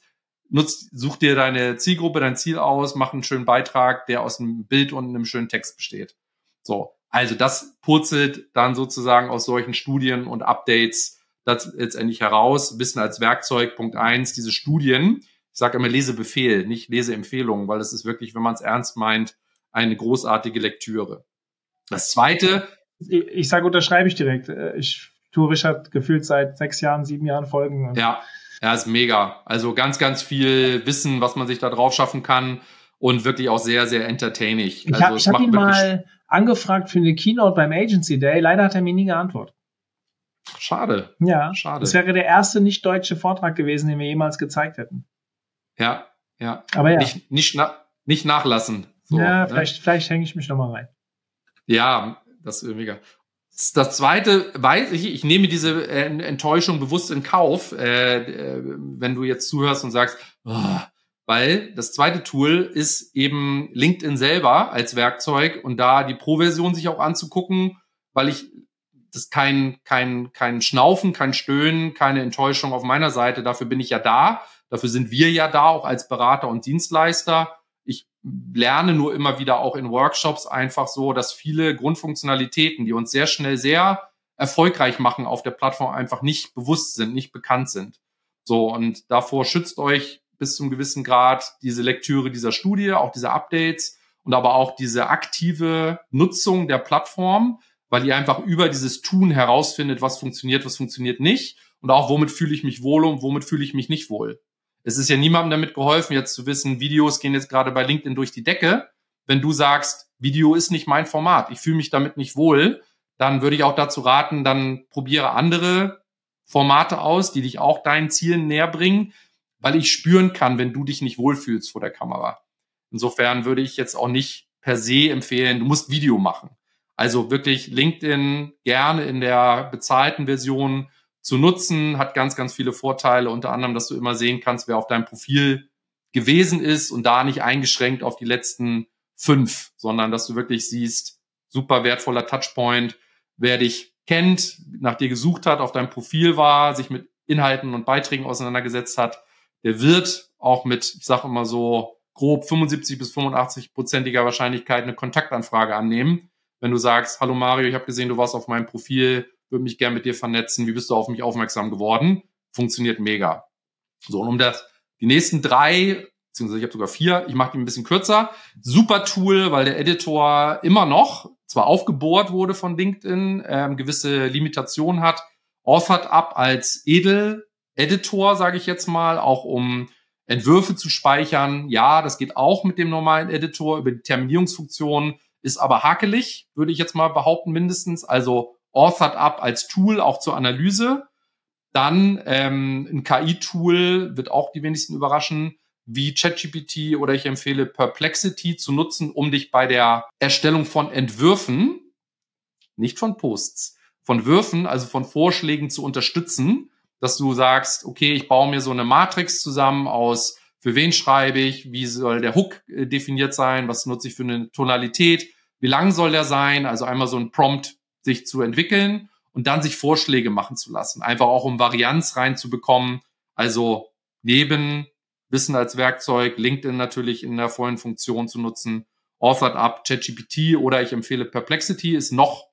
such dir deine Zielgruppe, dein Ziel aus, mach einen schönen Beitrag, der aus einem Bild und einem schönen Text besteht. So, also das purzelt dann sozusagen aus solchen Studien und Updates das letztendlich heraus. Wissen als Werkzeug, Punkt 1, diese Studien. Ich sage immer Lesebefehl, nicht Leseempfehlung, weil es ist wirklich, wenn man es ernst meint, eine großartige Lektüre. Das Zweite. Ich sage, unterschreibe ich direkt. Ich tue Richard gefühlt seit 6 Jahren, 7 Jahren Folgen. Ja, ist mega. Also ganz, ganz viel Wissen, was man sich da drauf schaffen kann und wirklich auch sehr, sehr entertaining. Ich habe ihn mal angefragt für eine Keynote beim Agency Day. Leider hat er mir nie geantwortet. Schade. Ja, schade. Das wäre der erste nicht-deutsche Vortrag gewesen, den wir jemals gezeigt hätten. Ja. Aber ja. Nicht nachlassen. So, ja, vielleicht hänge ich mich nochmal rein. Ja, das ist mega. Das Zweite, weiß ich nehme diese Enttäuschung bewusst in Kauf, wenn du jetzt zuhörst und sagst, weil das zweite Tool ist eben LinkedIn selber als Werkzeug und da die Pro-Version sich auch anzugucken, weil ich das kein Schnaufen, kein Stöhnen, keine Enttäuschung auf meiner Seite. Dafür bin ich ja da. Dafür sind wir ja da, auch als Berater und Dienstleister. Ich lerne nur immer wieder auch in Workshops einfach so, dass viele Grundfunktionalitäten, die uns sehr schnell sehr erfolgreich machen auf der Plattform, einfach nicht bewusst sind, nicht bekannt sind. So, und davor schützt euch bis zum gewissen Grad diese Lektüre dieser Studie, auch diese Updates und aber auch diese aktive Nutzung der Plattform, weil ihr einfach über dieses Tun herausfindet, was funktioniert nicht und auch womit fühle ich mich wohl und womit fühle ich mich nicht wohl. Es ist ja niemandem damit geholfen, jetzt zu wissen, Videos gehen jetzt gerade bei LinkedIn durch die Decke. Wenn du sagst, Video ist nicht mein Format, ich fühle mich damit nicht wohl, dann würde ich auch dazu raten, dann probiere andere Formate aus, die dich auch deinen Zielen näher bringen, weil ich spüren kann, wenn du dich nicht wohlfühlst vor der Kamera. Insofern würde ich jetzt auch nicht per se empfehlen, du musst Video machen. Also wirklich LinkedIn gerne in der bezahlten Version zu nutzen, hat ganz, ganz viele Vorteile, unter anderem, dass du immer sehen kannst, wer auf deinem Profil gewesen ist und da nicht eingeschränkt auf die letzten 5, sondern dass du wirklich siehst, super wertvoller Touchpoint, wer dich kennt, nach dir gesucht hat, auf deinem Profil war, sich mit Inhalten und Beiträgen auseinandergesetzt hat, der wird auch mit, ich sage immer so, grob 75 bis 85%iger Wahrscheinlichkeit eine Kontaktanfrage annehmen. Wenn du sagst, hallo Mario, ich habe gesehen, du warst auf meinem Profil, würde mich gerne mit dir vernetzen, wie bist du auf mich aufmerksam geworden? Funktioniert mega. So, und die nächsten 3, beziehungsweise ich habe sogar 4, ich mache die ein bisschen kürzer. Super Tool, weil der Editor immer noch zwar aufgebohrt wurde von LinkedIn, gewisse Limitationen hat, AuthorUp als Edel-Editor, sage ich jetzt mal, auch um Entwürfe zu speichern. Ja, das geht auch mit dem normalen Editor über die Terminierungsfunktion, ist aber hakelig, würde ich jetzt mal behaupten mindestens. Also AuthorUp als Tool auch zur Analyse. Dann ein KI-Tool, wird auch die wenigsten überraschen, wie ChatGPT oder ich empfehle Perplexity zu nutzen, um dich bei der Erstellung von Entwürfen, nicht von Posts, von Würfen, also von Vorschlägen zu unterstützen, dass du sagst, okay, ich baue mir so eine Matrix zusammen aus, für wen schreibe ich, wie soll der Hook definiert sein, was nutze ich für eine Tonalität, wie lang soll der sein, also einmal so ein Prompt sich zu entwickeln und dann sich Vorschläge machen zu lassen, einfach auch um Varianz reinzubekommen, also neben Wissen als Werkzeug, LinkedIn natürlich in der vollen Funktion zu nutzen, AuthorUp, ChatGPT oder ich empfehle Perplexity, ist noch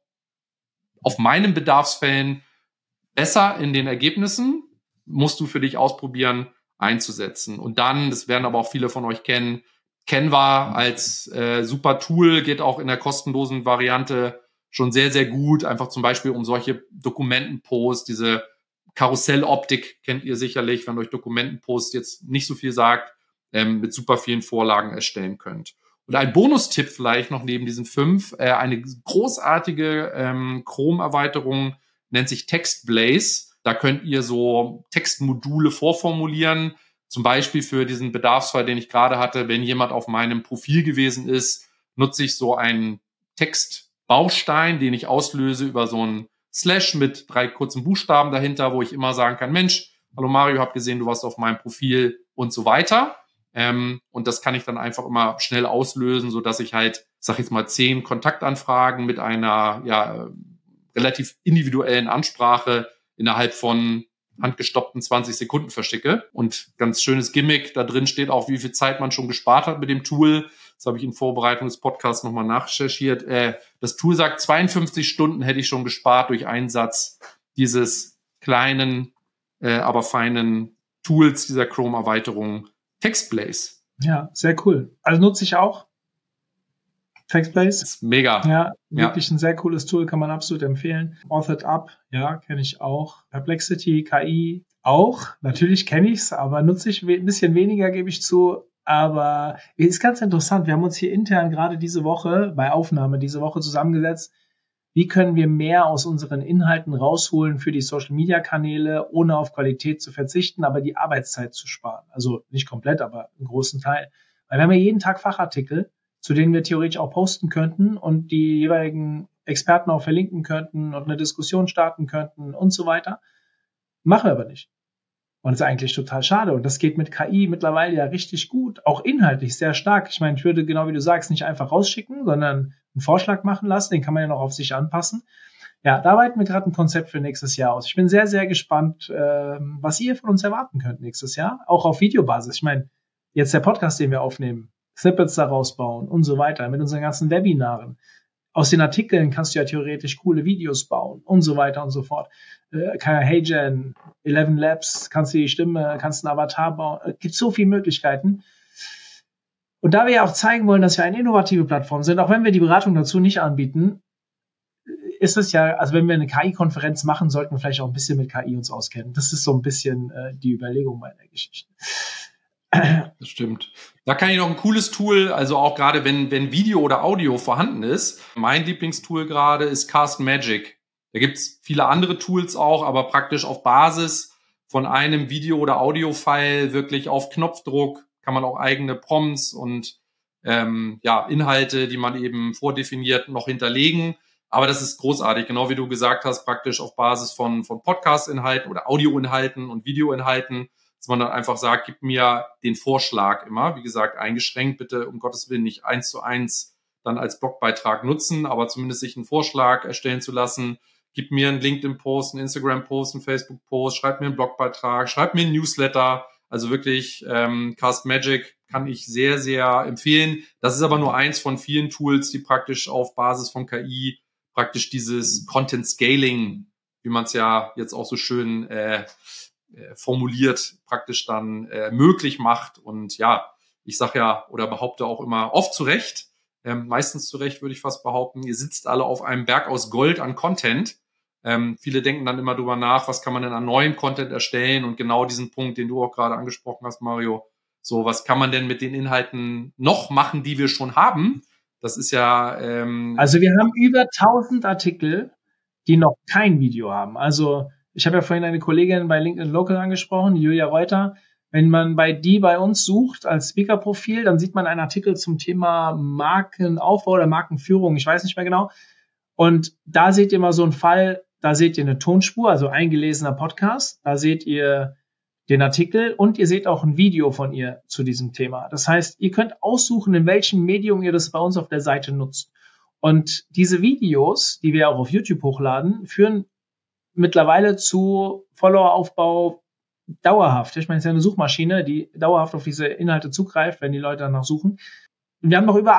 auf meinen Bedarfsfällen besser in den Ergebnissen, musst du für dich ausprobieren, einzusetzen. Und dann, das werden aber auch viele von euch kennen, Canva als super Tool geht auch in der kostenlosen Variante schon sehr, sehr gut. Einfach zum Beispiel um solche Dokumentenposts, diese Karusselloptik kennt ihr sicherlich, wenn euch Dokumentenpost jetzt nicht so viel sagt, mit super vielen Vorlagen erstellen könnt. Und ein Bonustipp vielleicht noch neben diesen 5, eine großartige Chrome-Erweiterung nennt sich TextBlaze. Da könnt ihr so Textmodule vorformulieren, zum Beispiel für diesen Bedarfsfall, den ich gerade hatte, wenn jemand auf meinem Profil gewesen ist, nutze ich so einen Textbaustein, den ich auslöse über so einen Slash mit 3 kurzen Buchstaben dahinter, wo ich immer sagen kann, Mensch, hallo Mario, hab gesehen, du warst auf meinem Profil und so weiter. Und das kann ich dann einfach immer schnell auslösen, so dass ich halt, sag ich jetzt mal, 10 Kontaktanfragen mit einer relativ individuellen Ansprache innerhalb von handgestoppten 20 Sekunden verschicke. Und ganz schönes Gimmick, da drin steht auch, wie viel Zeit man schon gespart hat mit dem Tool. Das habe ich in Vorbereitung des Podcasts nochmal nachrecherchiert. Das Tool sagt, 52 Stunden hätte ich schon gespart durch Einsatz dieses kleinen, aber feinen Tools, dieser Chrome-Erweiterung TextBlaze. Ja, sehr cool. Also nutze ich auch TextBlaze. Ist mega. Ja, wirklich ein sehr cooles Tool, kann man absolut empfehlen. AuthorUp, ja, kenne ich auch. Perplexity, KI auch. Natürlich kenne ich es, aber nutze ich ein bisschen weniger, gebe ich zu. Aber ist ganz interessant. Wir haben uns hier intern gerade diese Woche, bei Aufnahme diese Woche zusammengesetzt. Wie können wir mehr aus unseren Inhalten rausholen für die Social-Media-Kanäle, ohne auf Qualität zu verzichten, aber die Arbeitszeit zu sparen? Also nicht komplett, aber einen großen Teil. Weil wir haben ja jeden Tag Fachartikel, zu denen wir theoretisch auch posten könnten und die jeweiligen Experten auch verlinken könnten und eine Diskussion starten könnten und so weiter. Machen wir aber nicht. Und das ist eigentlich total schade. Und das geht mit KI mittlerweile ja richtig gut, auch inhaltlich sehr stark. Ich meine, ich würde, genau wie du sagst, nicht einfach rausschicken, sondern einen Vorschlag machen lassen. Den kann man ja noch auf sich anpassen. Ja, da arbeiten wir gerade ein Konzept für nächstes Jahr aus. Ich bin sehr, sehr gespannt, was ihr von uns erwarten könnt nächstes Jahr. Auch auf Videobasis. Ich meine, jetzt der Podcast, den wir aufnehmen, Snippets daraus bauen und so weiter, mit unseren ganzen Webinaren. Aus den Artikeln kannst du ja theoretisch coole Videos bauen und so weiter und so fort. HeyGen, 11 Labs, kannst du die Stimme, kannst einen Avatar bauen. Es gibt so viele Möglichkeiten. Und da wir ja auch zeigen wollen, dass wir eine innovative Plattform sind, auch wenn wir die Beratung dazu nicht anbieten, ist es ja, also wenn wir eine KI-Konferenz machen, sollten wir vielleicht auch ein bisschen mit KI uns auskennen. Das ist so ein bisschen die Überlegung bei der Geschichte. Das stimmt. Da kann ich noch ein cooles Tool, also auch gerade wenn Video oder Audio vorhanden ist. Mein Lieblingstool gerade ist Cast Magic. Da gibt's viele andere Tools auch, aber praktisch auf Basis von einem Video- oder Audio-File wirklich auf Knopfdruck kann man auch eigene Prompts und Inhalte, die man eben vordefiniert, noch hinterlegen. Aber das ist großartig, genau wie du gesagt hast, praktisch auf Basis von Podcast-Inhalten oder Audio-Inhalten und Video-Inhalten, dass man dann einfach sagt, gib mir den Vorschlag immer, wie gesagt, eingeschränkt, bitte um Gottes Willen nicht 1:1 dann als Blogbeitrag nutzen, aber zumindest sich einen Vorschlag erstellen zu lassen. Gib mir einen LinkedIn-Post, einen Instagram-Post, einen Facebook-Post, schreib mir einen Blogbeitrag, schreib mir einen Newsletter. Also wirklich Cast Magic kann ich sehr, sehr empfehlen. Das ist aber nur eins von vielen Tools, die praktisch auf Basis von KI praktisch dieses Content Scaling, wie man es ja jetzt auch so schön formuliert, praktisch dann möglich macht. Und ja, ich sage ja oder behaupte auch immer oft zu Recht, meistens zu Recht würde ich fast behaupten, ihr sitzt alle auf einem Berg aus Gold an Content. Viele denken dann immer drüber nach, was kann man denn an neuem Content erstellen, und genau diesen Punkt, den du auch gerade angesprochen hast, Mario, so was kann man denn mit den Inhalten noch machen, die wir schon haben? Das ist ja... Also wir haben über 1000 Artikel, die noch kein Video haben. Also ich habe ja vorhin eine Kollegin bei LinkedIn Local angesprochen, Julia Reuter. Wenn man bei uns sucht als Speaker-Profil, dann sieht man einen Artikel zum Thema Markenaufbau oder Markenführung, ich weiß nicht mehr genau. Und da seht ihr mal so einen Fall, da seht ihr eine Tonspur, also eingelesener Podcast, da seht ihr den Artikel und ihr seht auch ein Video von ihr zu diesem Thema. Das heißt, ihr könnt aussuchen, in welchem Medium ihr das bei uns auf der Seite nutzt. Und diese Videos, die wir auch auf YouTube hochladen, führen mittlerweile zu Followeraufbau dauerhaft. Ich meine, es ist ja eine Suchmaschine, die dauerhaft auf diese Inhalte zugreift, wenn die Leute danach suchen. Und wir haben noch über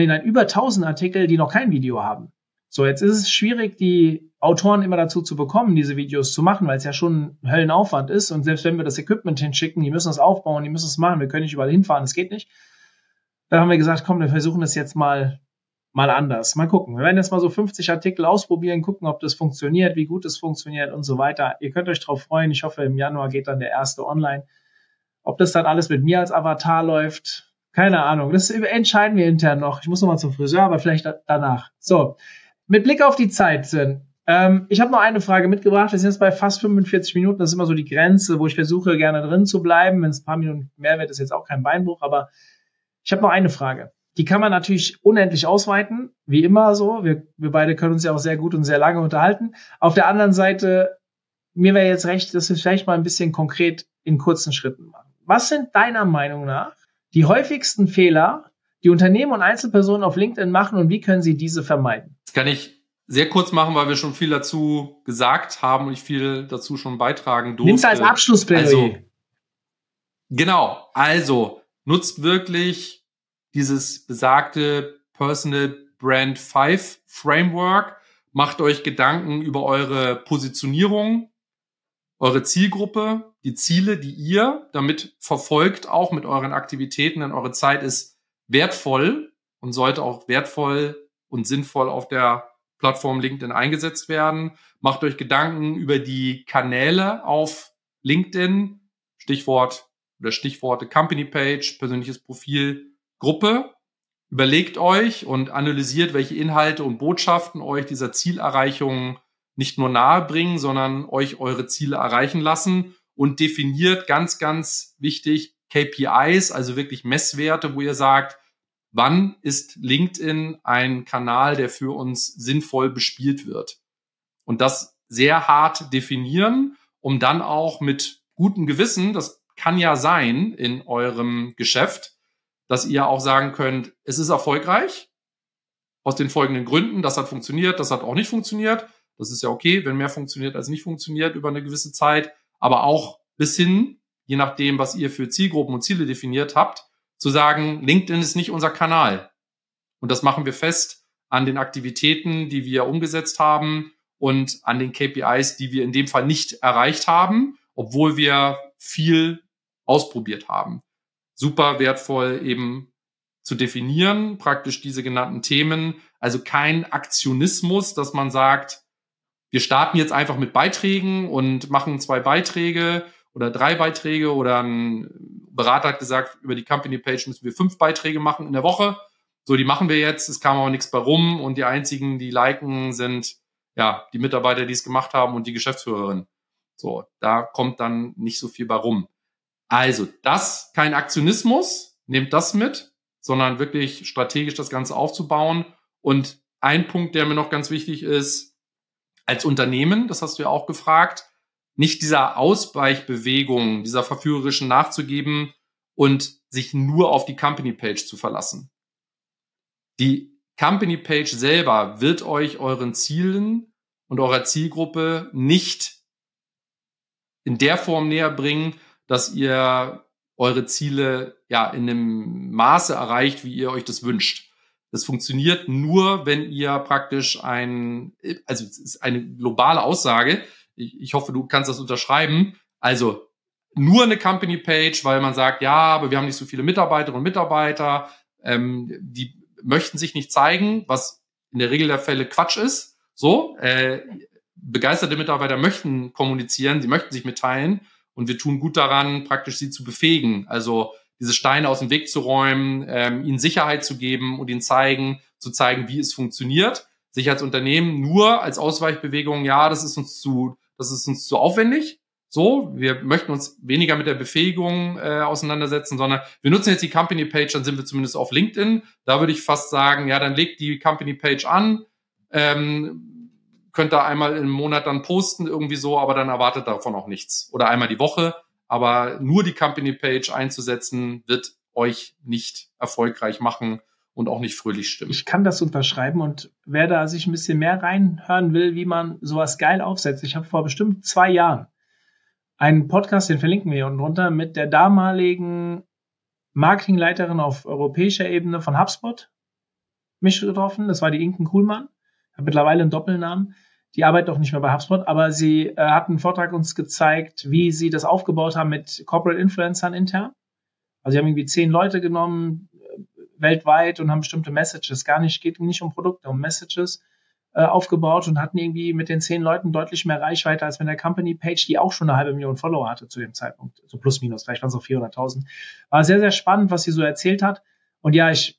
1000 Artikel, die noch kein Video haben. So, jetzt ist es schwierig, die Autoren immer dazu zu bekommen, diese Videos zu machen, weil es ja schon ein Höllenaufwand ist. Und selbst wenn wir das Equipment hinschicken, die müssen das aufbauen, die müssen es machen, wir können nicht überall hinfahren, das geht nicht. Dann haben wir gesagt, komm, wir versuchen das jetzt mal anders. Mal gucken. Wir werden jetzt mal so 50 Artikel ausprobieren, gucken, ob das funktioniert, wie gut es funktioniert und so weiter. Ihr könnt euch drauf freuen. Ich hoffe, im Januar geht dann der erste online. Ob das dann alles mit mir als Avatar läuft, keine Ahnung. Das entscheiden wir intern noch. Ich muss noch mal zum Friseur, aber vielleicht danach. So, mit Blick auf die Zeit, Sven. Ich habe noch eine Frage mitgebracht. Wir sind jetzt bei fast 45 Minuten. Das ist immer so die Grenze, wo ich versuche, gerne drin zu bleiben. Wenn es ein paar Minuten mehr wird, ist jetzt auch kein Beinbruch. Aber ich habe noch eine Frage. Die kann man natürlich unendlich ausweiten, wie immer so. Wir beide können uns ja auch sehr gut und sehr lange unterhalten. Auf der anderen Seite, mir wäre jetzt recht, dass wir vielleicht mal ein bisschen konkret in kurzen Schritten machen. Was sind deiner Meinung nach die häufigsten Fehler, die Unternehmen und Einzelpersonen auf LinkedIn machen, und wie können sie diese vermeiden? Das kann ich sehr kurz machen, weil wir schon viel dazu gesagt haben und ich viel dazu schon beitragen durfte. Nimm's als Abschlussplädoyer. Also nutzt wirklich dieses besagte Personal Brand 5 Framework. Macht euch Gedanken über eure Positionierung, eure Zielgruppe, die Ziele, die ihr damit verfolgt, auch mit euren Aktivitäten, denn eure Zeit ist wertvoll und sollte auch wertvoll und sinnvoll auf der Plattform LinkedIn eingesetzt werden. Macht euch Gedanken über die Kanäle auf LinkedIn, Stichworte Company Page, persönliches Profil, Gruppe. Überlegt euch und analysiert, welche Inhalte und Botschaften euch dieser Zielerreichung nicht nur nahe bringen, sondern euch eure Ziele erreichen lassen, und definiert ganz, ganz wichtig KPIs, also wirklich Messwerte, wo ihr sagt, wann ist LinkedIn ein Kanal, der für uns sinnvoll bespielt wird. Und das sehr hart definieren, um dann auch mit gutem Gewissen, das kann ja sein in eurem Geschäft, dass ihr auch sagen könnt, es ist erfolgreich, aus den folgenden Gründen, das hat funktioniert, das hat auch nicht funktioniert. Das ist ja okay, wenn mehr funktioniert als nicht funktioniert über eine gewisse Zeit, aber auch bis hin, je nachdem, was ihr für Zielgruppen und Ziele definiert habt, zu sagen, LinkedIn ist nicht unser Kanal. Und das machen wir fest an den Aktivitäten, die wir umgesetzt haben und an den KPIs, die wir in dem Fall nicht erreicht haben, obwohl wir viel ausprobiert haben. Super wertvoll eben zu definieren, praktisch diese genannten Themen. Also kein Aktionismus, dass man sagt, wir starten jetzt einfach mit Beiträgen und machen 2 Beiträge oder 3 Beiträge oder ein Berater hat gesagt, über die Company Page müssen wir 5 Beiträge machen in der Woche. So, die machen wir jetzt, es kam aber nichts bei rum und die einzigen, die liken, sind ja die Mitarbeiter, die es gemacht haben und die Geschäftsführerin. So, da kommt dann nicht so viel bei rum. Also, das kein Aktionismus, nehmt das mit, sondern wirklich strategisch das Ganze aufzubauen. Und ein Punkt, der mir noch ganz wichtig ist, als Unternehmen, das hast du ja auch gefragt, nicht dieser Ausweichbewegung, dieser verführerischen nachzugeben und sich nur auf die Company Page zu verlassen. Die Company Page selber wird euch euren Zielen und eurer Zielgruppe nicht in der Form näher bringen, dass ihr eure Ziele ja in einem Maße erreicht, wie ihr euch das wünscht. Das funktioniert nur, wenn ihr praktisch also es ist eine globale Aussage. Ich hoffe, du kannst das unterschreiben. Also nur eine Company Page, weil man sagt, ja, aber wir haben nicht so viele Mitarbeiterinnen und Mitarbeiter, die möchten sich nicht zeigen, was in der Regel der Fälle Quatsch ist. So, begeisterte Mitarbeiter möchten kommunizieren, sie möchten sich mitteilen und wir tun gut daran, praktisch sie zu befähigen. Also diese Steine aus dem Weg zu räumen, ihnen Sicherheit zu geben und ihnen zu zeigen, wie es funktioniert. Sich als Unternehmen nur als Ausweichbewegung, ja, das ist uns zu aufwendig. So, wir möchten uns weniger mit der Befähigung auseinandersetzen, sondern wir nutzen jetzt die Company Page, dann sind wir zumindest auf LinkedIn. Da würde ich fast sagen, ja, dann legt die Company Page an, könnt ihr einmal im Monat dann posten, irgendwie so, aber dann erwartet davon auch nichts. Oder einmal die Woche. Aber nur die Company Page einzusetzen, wird euch nicht erfolgreich machen und auch nicht fröhlich stimmen. Ich kann das unterschreiben und wer da sich ein bisschen mehr reinhören will, wie man sowas geil aufsetzt. Ich habe vor bestimmt 2 Jahren einen Podcast, den verlinken wir hier unten drunter, mit der damaligen Marketingleiterin auf europäischer Ebene von HubSpot mich getroffen. Das war die Inken Kuhlmann. Hat mittlerweile einen Doppelnamen. Die arbeitet auch nicht mehr bei HubSpot, aber sie hat einen Vortrag uns gezeigt, wie sie das aufgebaut haben mit Corporate Influencern intern. Also sie haben irgendwie 10 Leute genommen, weltweit und haben bestimmte Messages, geht nicht um Produkte, um Messages aufgebaut und hatten irgendwie mit den 10 Leuten deutlich mehr Reichweite als mit der Company Page, die auch schon 500.000 Follower hatte zu dem Zeitpunkt. So plus minus, vielleicht waren es auch 400.000. War sehr, sehr spannend, was sie so erzählt hat. Und ja, ich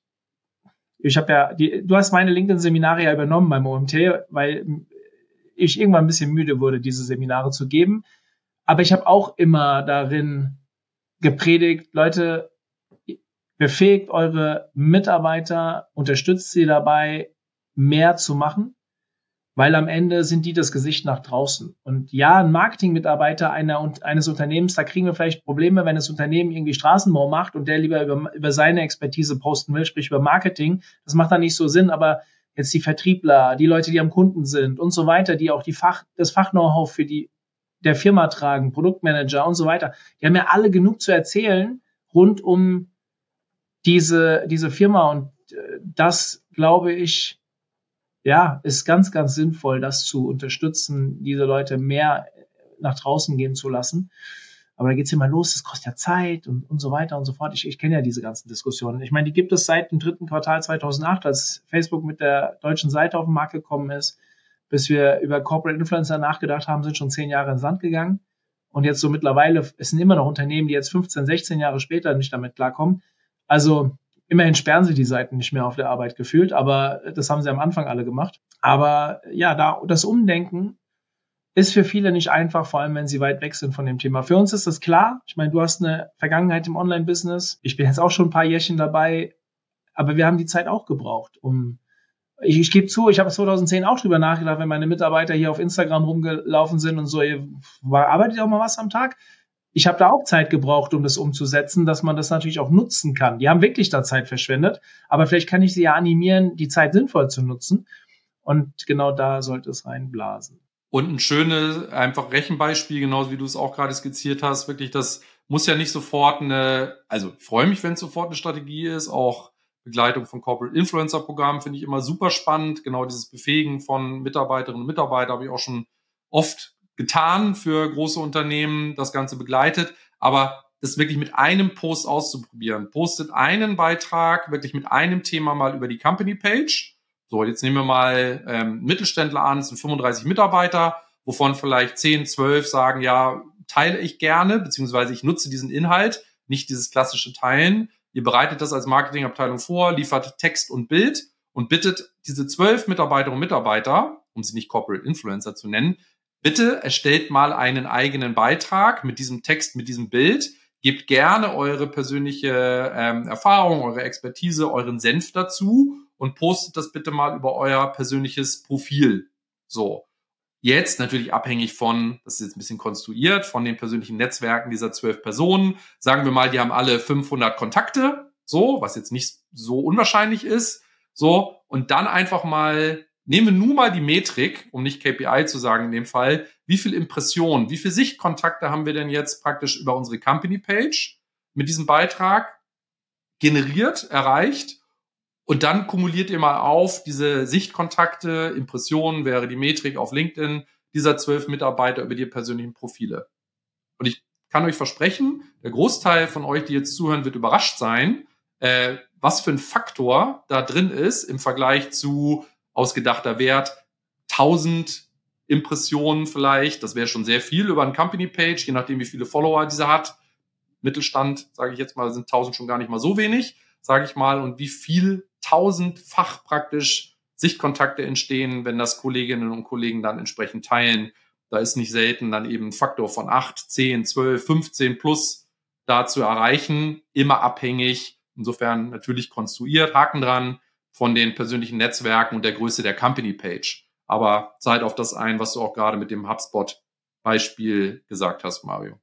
habe ja, du hast meine LinkedIn-Seminare ja übernommen beim OMT, weil ich irgendwann ein bisschen müde wurde, diese Seminare zu geben. Aber ich habe auch immer darin gepredigt, Leute, befähigt eure Mitarbeiter, unterstützt sie dabei, mehr zu machen, weil am Ende sind die das Gesicht nach draußen. Und ja, ein Marketingmitarbeiter eines Unternehmens, da kriegen wir vielleicht Probleme, wenn das Unternehmen irgendwie Straßenbau macht und der lieber über seine Expertise posten will, sprich über Marketing. Das macht dann nicht so Sinn, aber jetzt die Vertriebler, die Leute, die am Kunden sind und so weiter, die auch das Fach-Know-how für der Firma tragen, Produktmanager und so weiter, die haben ja alle genug zu erzählen rund um diese Firma und das, glaube ich, ja, ist ganz, ganz sinnvoll, das zu unterstützen, diese Leute mehr nach draußen gehen zu lassen. Aber da geht's immer los, das kostet ja Zeit und so weiter und so fort. Ich kenne ja diese ganzen Diskussionen. Ich meine, die gibt es seit dem 3. Quartal 2008, als Facebook mit der deutschen Seite auf den Markt gekommen ist. Bis wir über Corporate Influencer nachgedacht haben, sind schon 10 Jahre ins Land gegangen. Und jetzt so mittlerweile, es sind immer noch Unternehmen, die jetzt 15, 16 Jahre später nicht damit klarkommen. Also immerhin sperren sie die Seiten nicht mehr auf der Arbeit gefühlt, aber das haben sie am Anfang alle gemacht. Aber ja, das Umdenken ist für viele nicht einfach, vor allem wenn sie weit weg sind von dem Thema. Für uns ist das klar. Ich meine, du hast eine Vergangenheit im Online-Business. Ich bin jetzt auch schon ein paar Jährchen dabei, aber wir haben die Zeit auch gebraucht, ich gebe zu, ich habe 2010 auch drüber nachgedacht, wenn meine Mitarbeiter hier auf Instagram rumgelaufen sind und so, arbeitet ihr auch mal was am Tag? ich habe da auch Zeit gebraucht, um das umzusetzen, dass man das natürlich auch nutzen kann. Die haben wirklich da Zeit verschwendet, aber vielleicht kann ich sie ja animieren, die Zeit sinnvoll zu nutzen. Und genau da sollte es reinblasen. Und ein schönes, einfach Rechenbeispiel, genauso wie du es auch gerade skizziert hast, wirklich, das muss ja nicht sofort ich freue mich, wenn es sofort eine Strategie ist, auch Begleitung von Corporate Influencer Programmen finde ich immer super spannend. Genau dieses Befähigen von Mitarbeiterinnen und Mitarbeitern habe ich auch schon oft getan für große Unternehmen, das Ganze begleitet. Aber das wirklich mit einem Post auszuprobieren. Postet einen Beitrag wirklich mit einem Thema mal über die Company Page. So, jetzt nehmen wir mal Mittelständler an, es sind 35 Mitarbeiter, wovon vielleicht 10, 12 sagen, ja, teile ich gerne, beziehungsweise ich nutze diesen Inhalt, nicht dieses klassische Teilen. Ihr bereitet das als Marketingabteilung vor, liefert Text und Bild und bittet diese 12 Mitarbeiterinnen und Mitarbeiter, um sie nicht Corporate Influencer zu nennen, bitte erstellt mal einen eigenen Beitrag mit diesem Text, mit diesem Bild, gebt gerne eure persönliche Erfahrung, eure Expertise, euren Senf dazu und postet das bitte mal über euer persönliches Profil. So. Jetzt natürlich abhängig von, das ist jetzt ein bisschen konstruiert, von den persönlichen Netzwerken dieser 12 Personen. Sagen wir mal, die haben alle 500 Kontakte, so, was jetzt nicht so unwahrscheinlich ist. So, und dann einfach mal, nehmen wir nur mal die Metrik, um nicht KPI zu sagen in dem Fall, wie viel Impressionen, wie viel Sichtkontakte haben wir denn jetzt praktisch über unsere Company-Page mit diesem Beitrag generiert, erreicht? Und dann kumuliert ihr mal auf diese Sichtkontakte, Impressionen wäre die Metrik auf LinkedIn dieser 12 Mitarbeiter über die persönlichen Profile. Und ich kann euch versprechen, der Großteil von euch, die jetzt zuhören, wird überrascht sein, was für ein Faktor da drin ist im Vergleich zu ausgedachter Wert, 1000 Impressionen vielleicht, das wäre schon sehr viel über eine Company-Page, je nachdem wie viele Follower diese hat. Mittelstand, sage ich jetzt mal, sind 1000 schon gar nicht mal so wenig, sage ich mal, und wie viel 1000-fach praktisch Sichtkontakte entstehen, wenn das Kolleginnen und Kollegen dann entsprechend teilen. Da ist nicht selten dann eben ein Faktor von 8, 10, 12, 15 plus da zu erreichen, immer abhängig, insofern natürlich konstruiert, Haken dran, von den persönlichen Netzwerken und der Größe der Company-Page. Aber zahlt auf das ein, was du auch gerade mit dem HubSpot-Beispiel gesagt hast, Mario.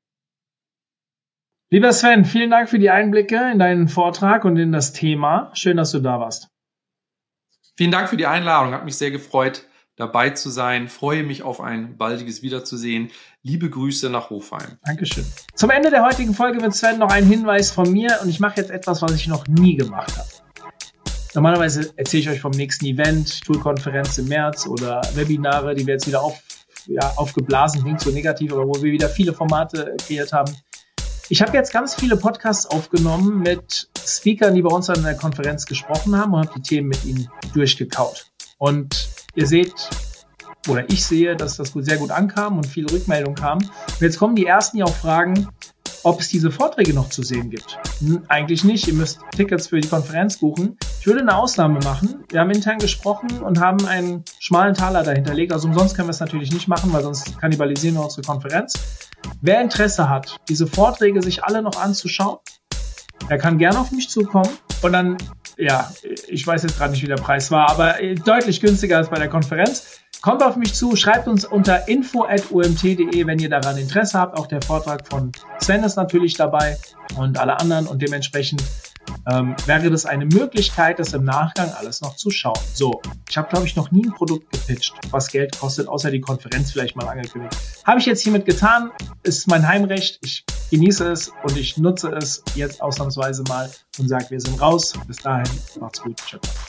Lieber Sven, vielen Dank für die Einblicke in deinen Vortrag und in das Thema. Schön, dass du da warst. Vielen Dank für die Einladung. Hat mich sehr gefreut, dabei zu sein. Freue mich auf ein baldiges Wiederzusehen. Liebe Grüße nach Hofheim. Dankeschön. Zum Ende der heutigen Folge mit Sven noch ein Hinweis von mir. Und ich mache jetzt etwas, was ich noch nie gemacht habe. Normalerweise erzähle ich euch vom nächsten Event, Toolkonferenz im März oder Webinare, die wir jetzt wieder aufgeblasen, klingt so negativ, aber wo wir wieder viele Formate kreiert haben. Ich habe jetzt ganz viele Podcasts aufgenommen mit Speakern, die bei uns an der Konferenz gesprochen haben und habe die Themen mit ihnen durchgekaut. Und ihr seht, oder ich sehe, dass das sehr gut ankam und viele Rückmeldungen kamen. Und jetzt kommen die ersten, die auch fragen, ob es diese Vorträge noch zu sehen gibt. Eigentlich nicht. Ihr müsst Tickets für die Konferenz buchen. Ich würde eine Ausnahme machen. Wir haben intern gesprochen und haben einen schmalen Taler dahinterlegt. Also umsonst können wir es natürlich nicht machen, weil sonst kannibalisieren wir unsere Konferenz. Wer Interesse hat, diese Vorträge sich alle noch anzuschauen, der kann gerne auf mich zukommen. Und dann, ja, ich weiß jetzt gerade nicht, wie der Preis war, aber deutlich günstiger als bei der Konferenz. Kommt auf mich zu, schreibt uns unter info@umt.de, wenn ihr daran Interesse habt. Auch der Vortrag von Sven ist natürlich dabei und alle anderen. Und dementsprechend wäre das eine Möglichkeit, das im Nachgang alles noch zu schauen. So, ich habe, glaube ich, noch nie ein Produkt gepitcht, was Geld kostet, außer die Konferenz vielleicht mal angekündigt. Habe ich jetzt hiermit getan, ist mein Heimrecht. Ich genieße es und ich nutze es jetzt ausnahmsweise mal und sage, wir sind raus. Bis dahin, macht's gut. Ciao.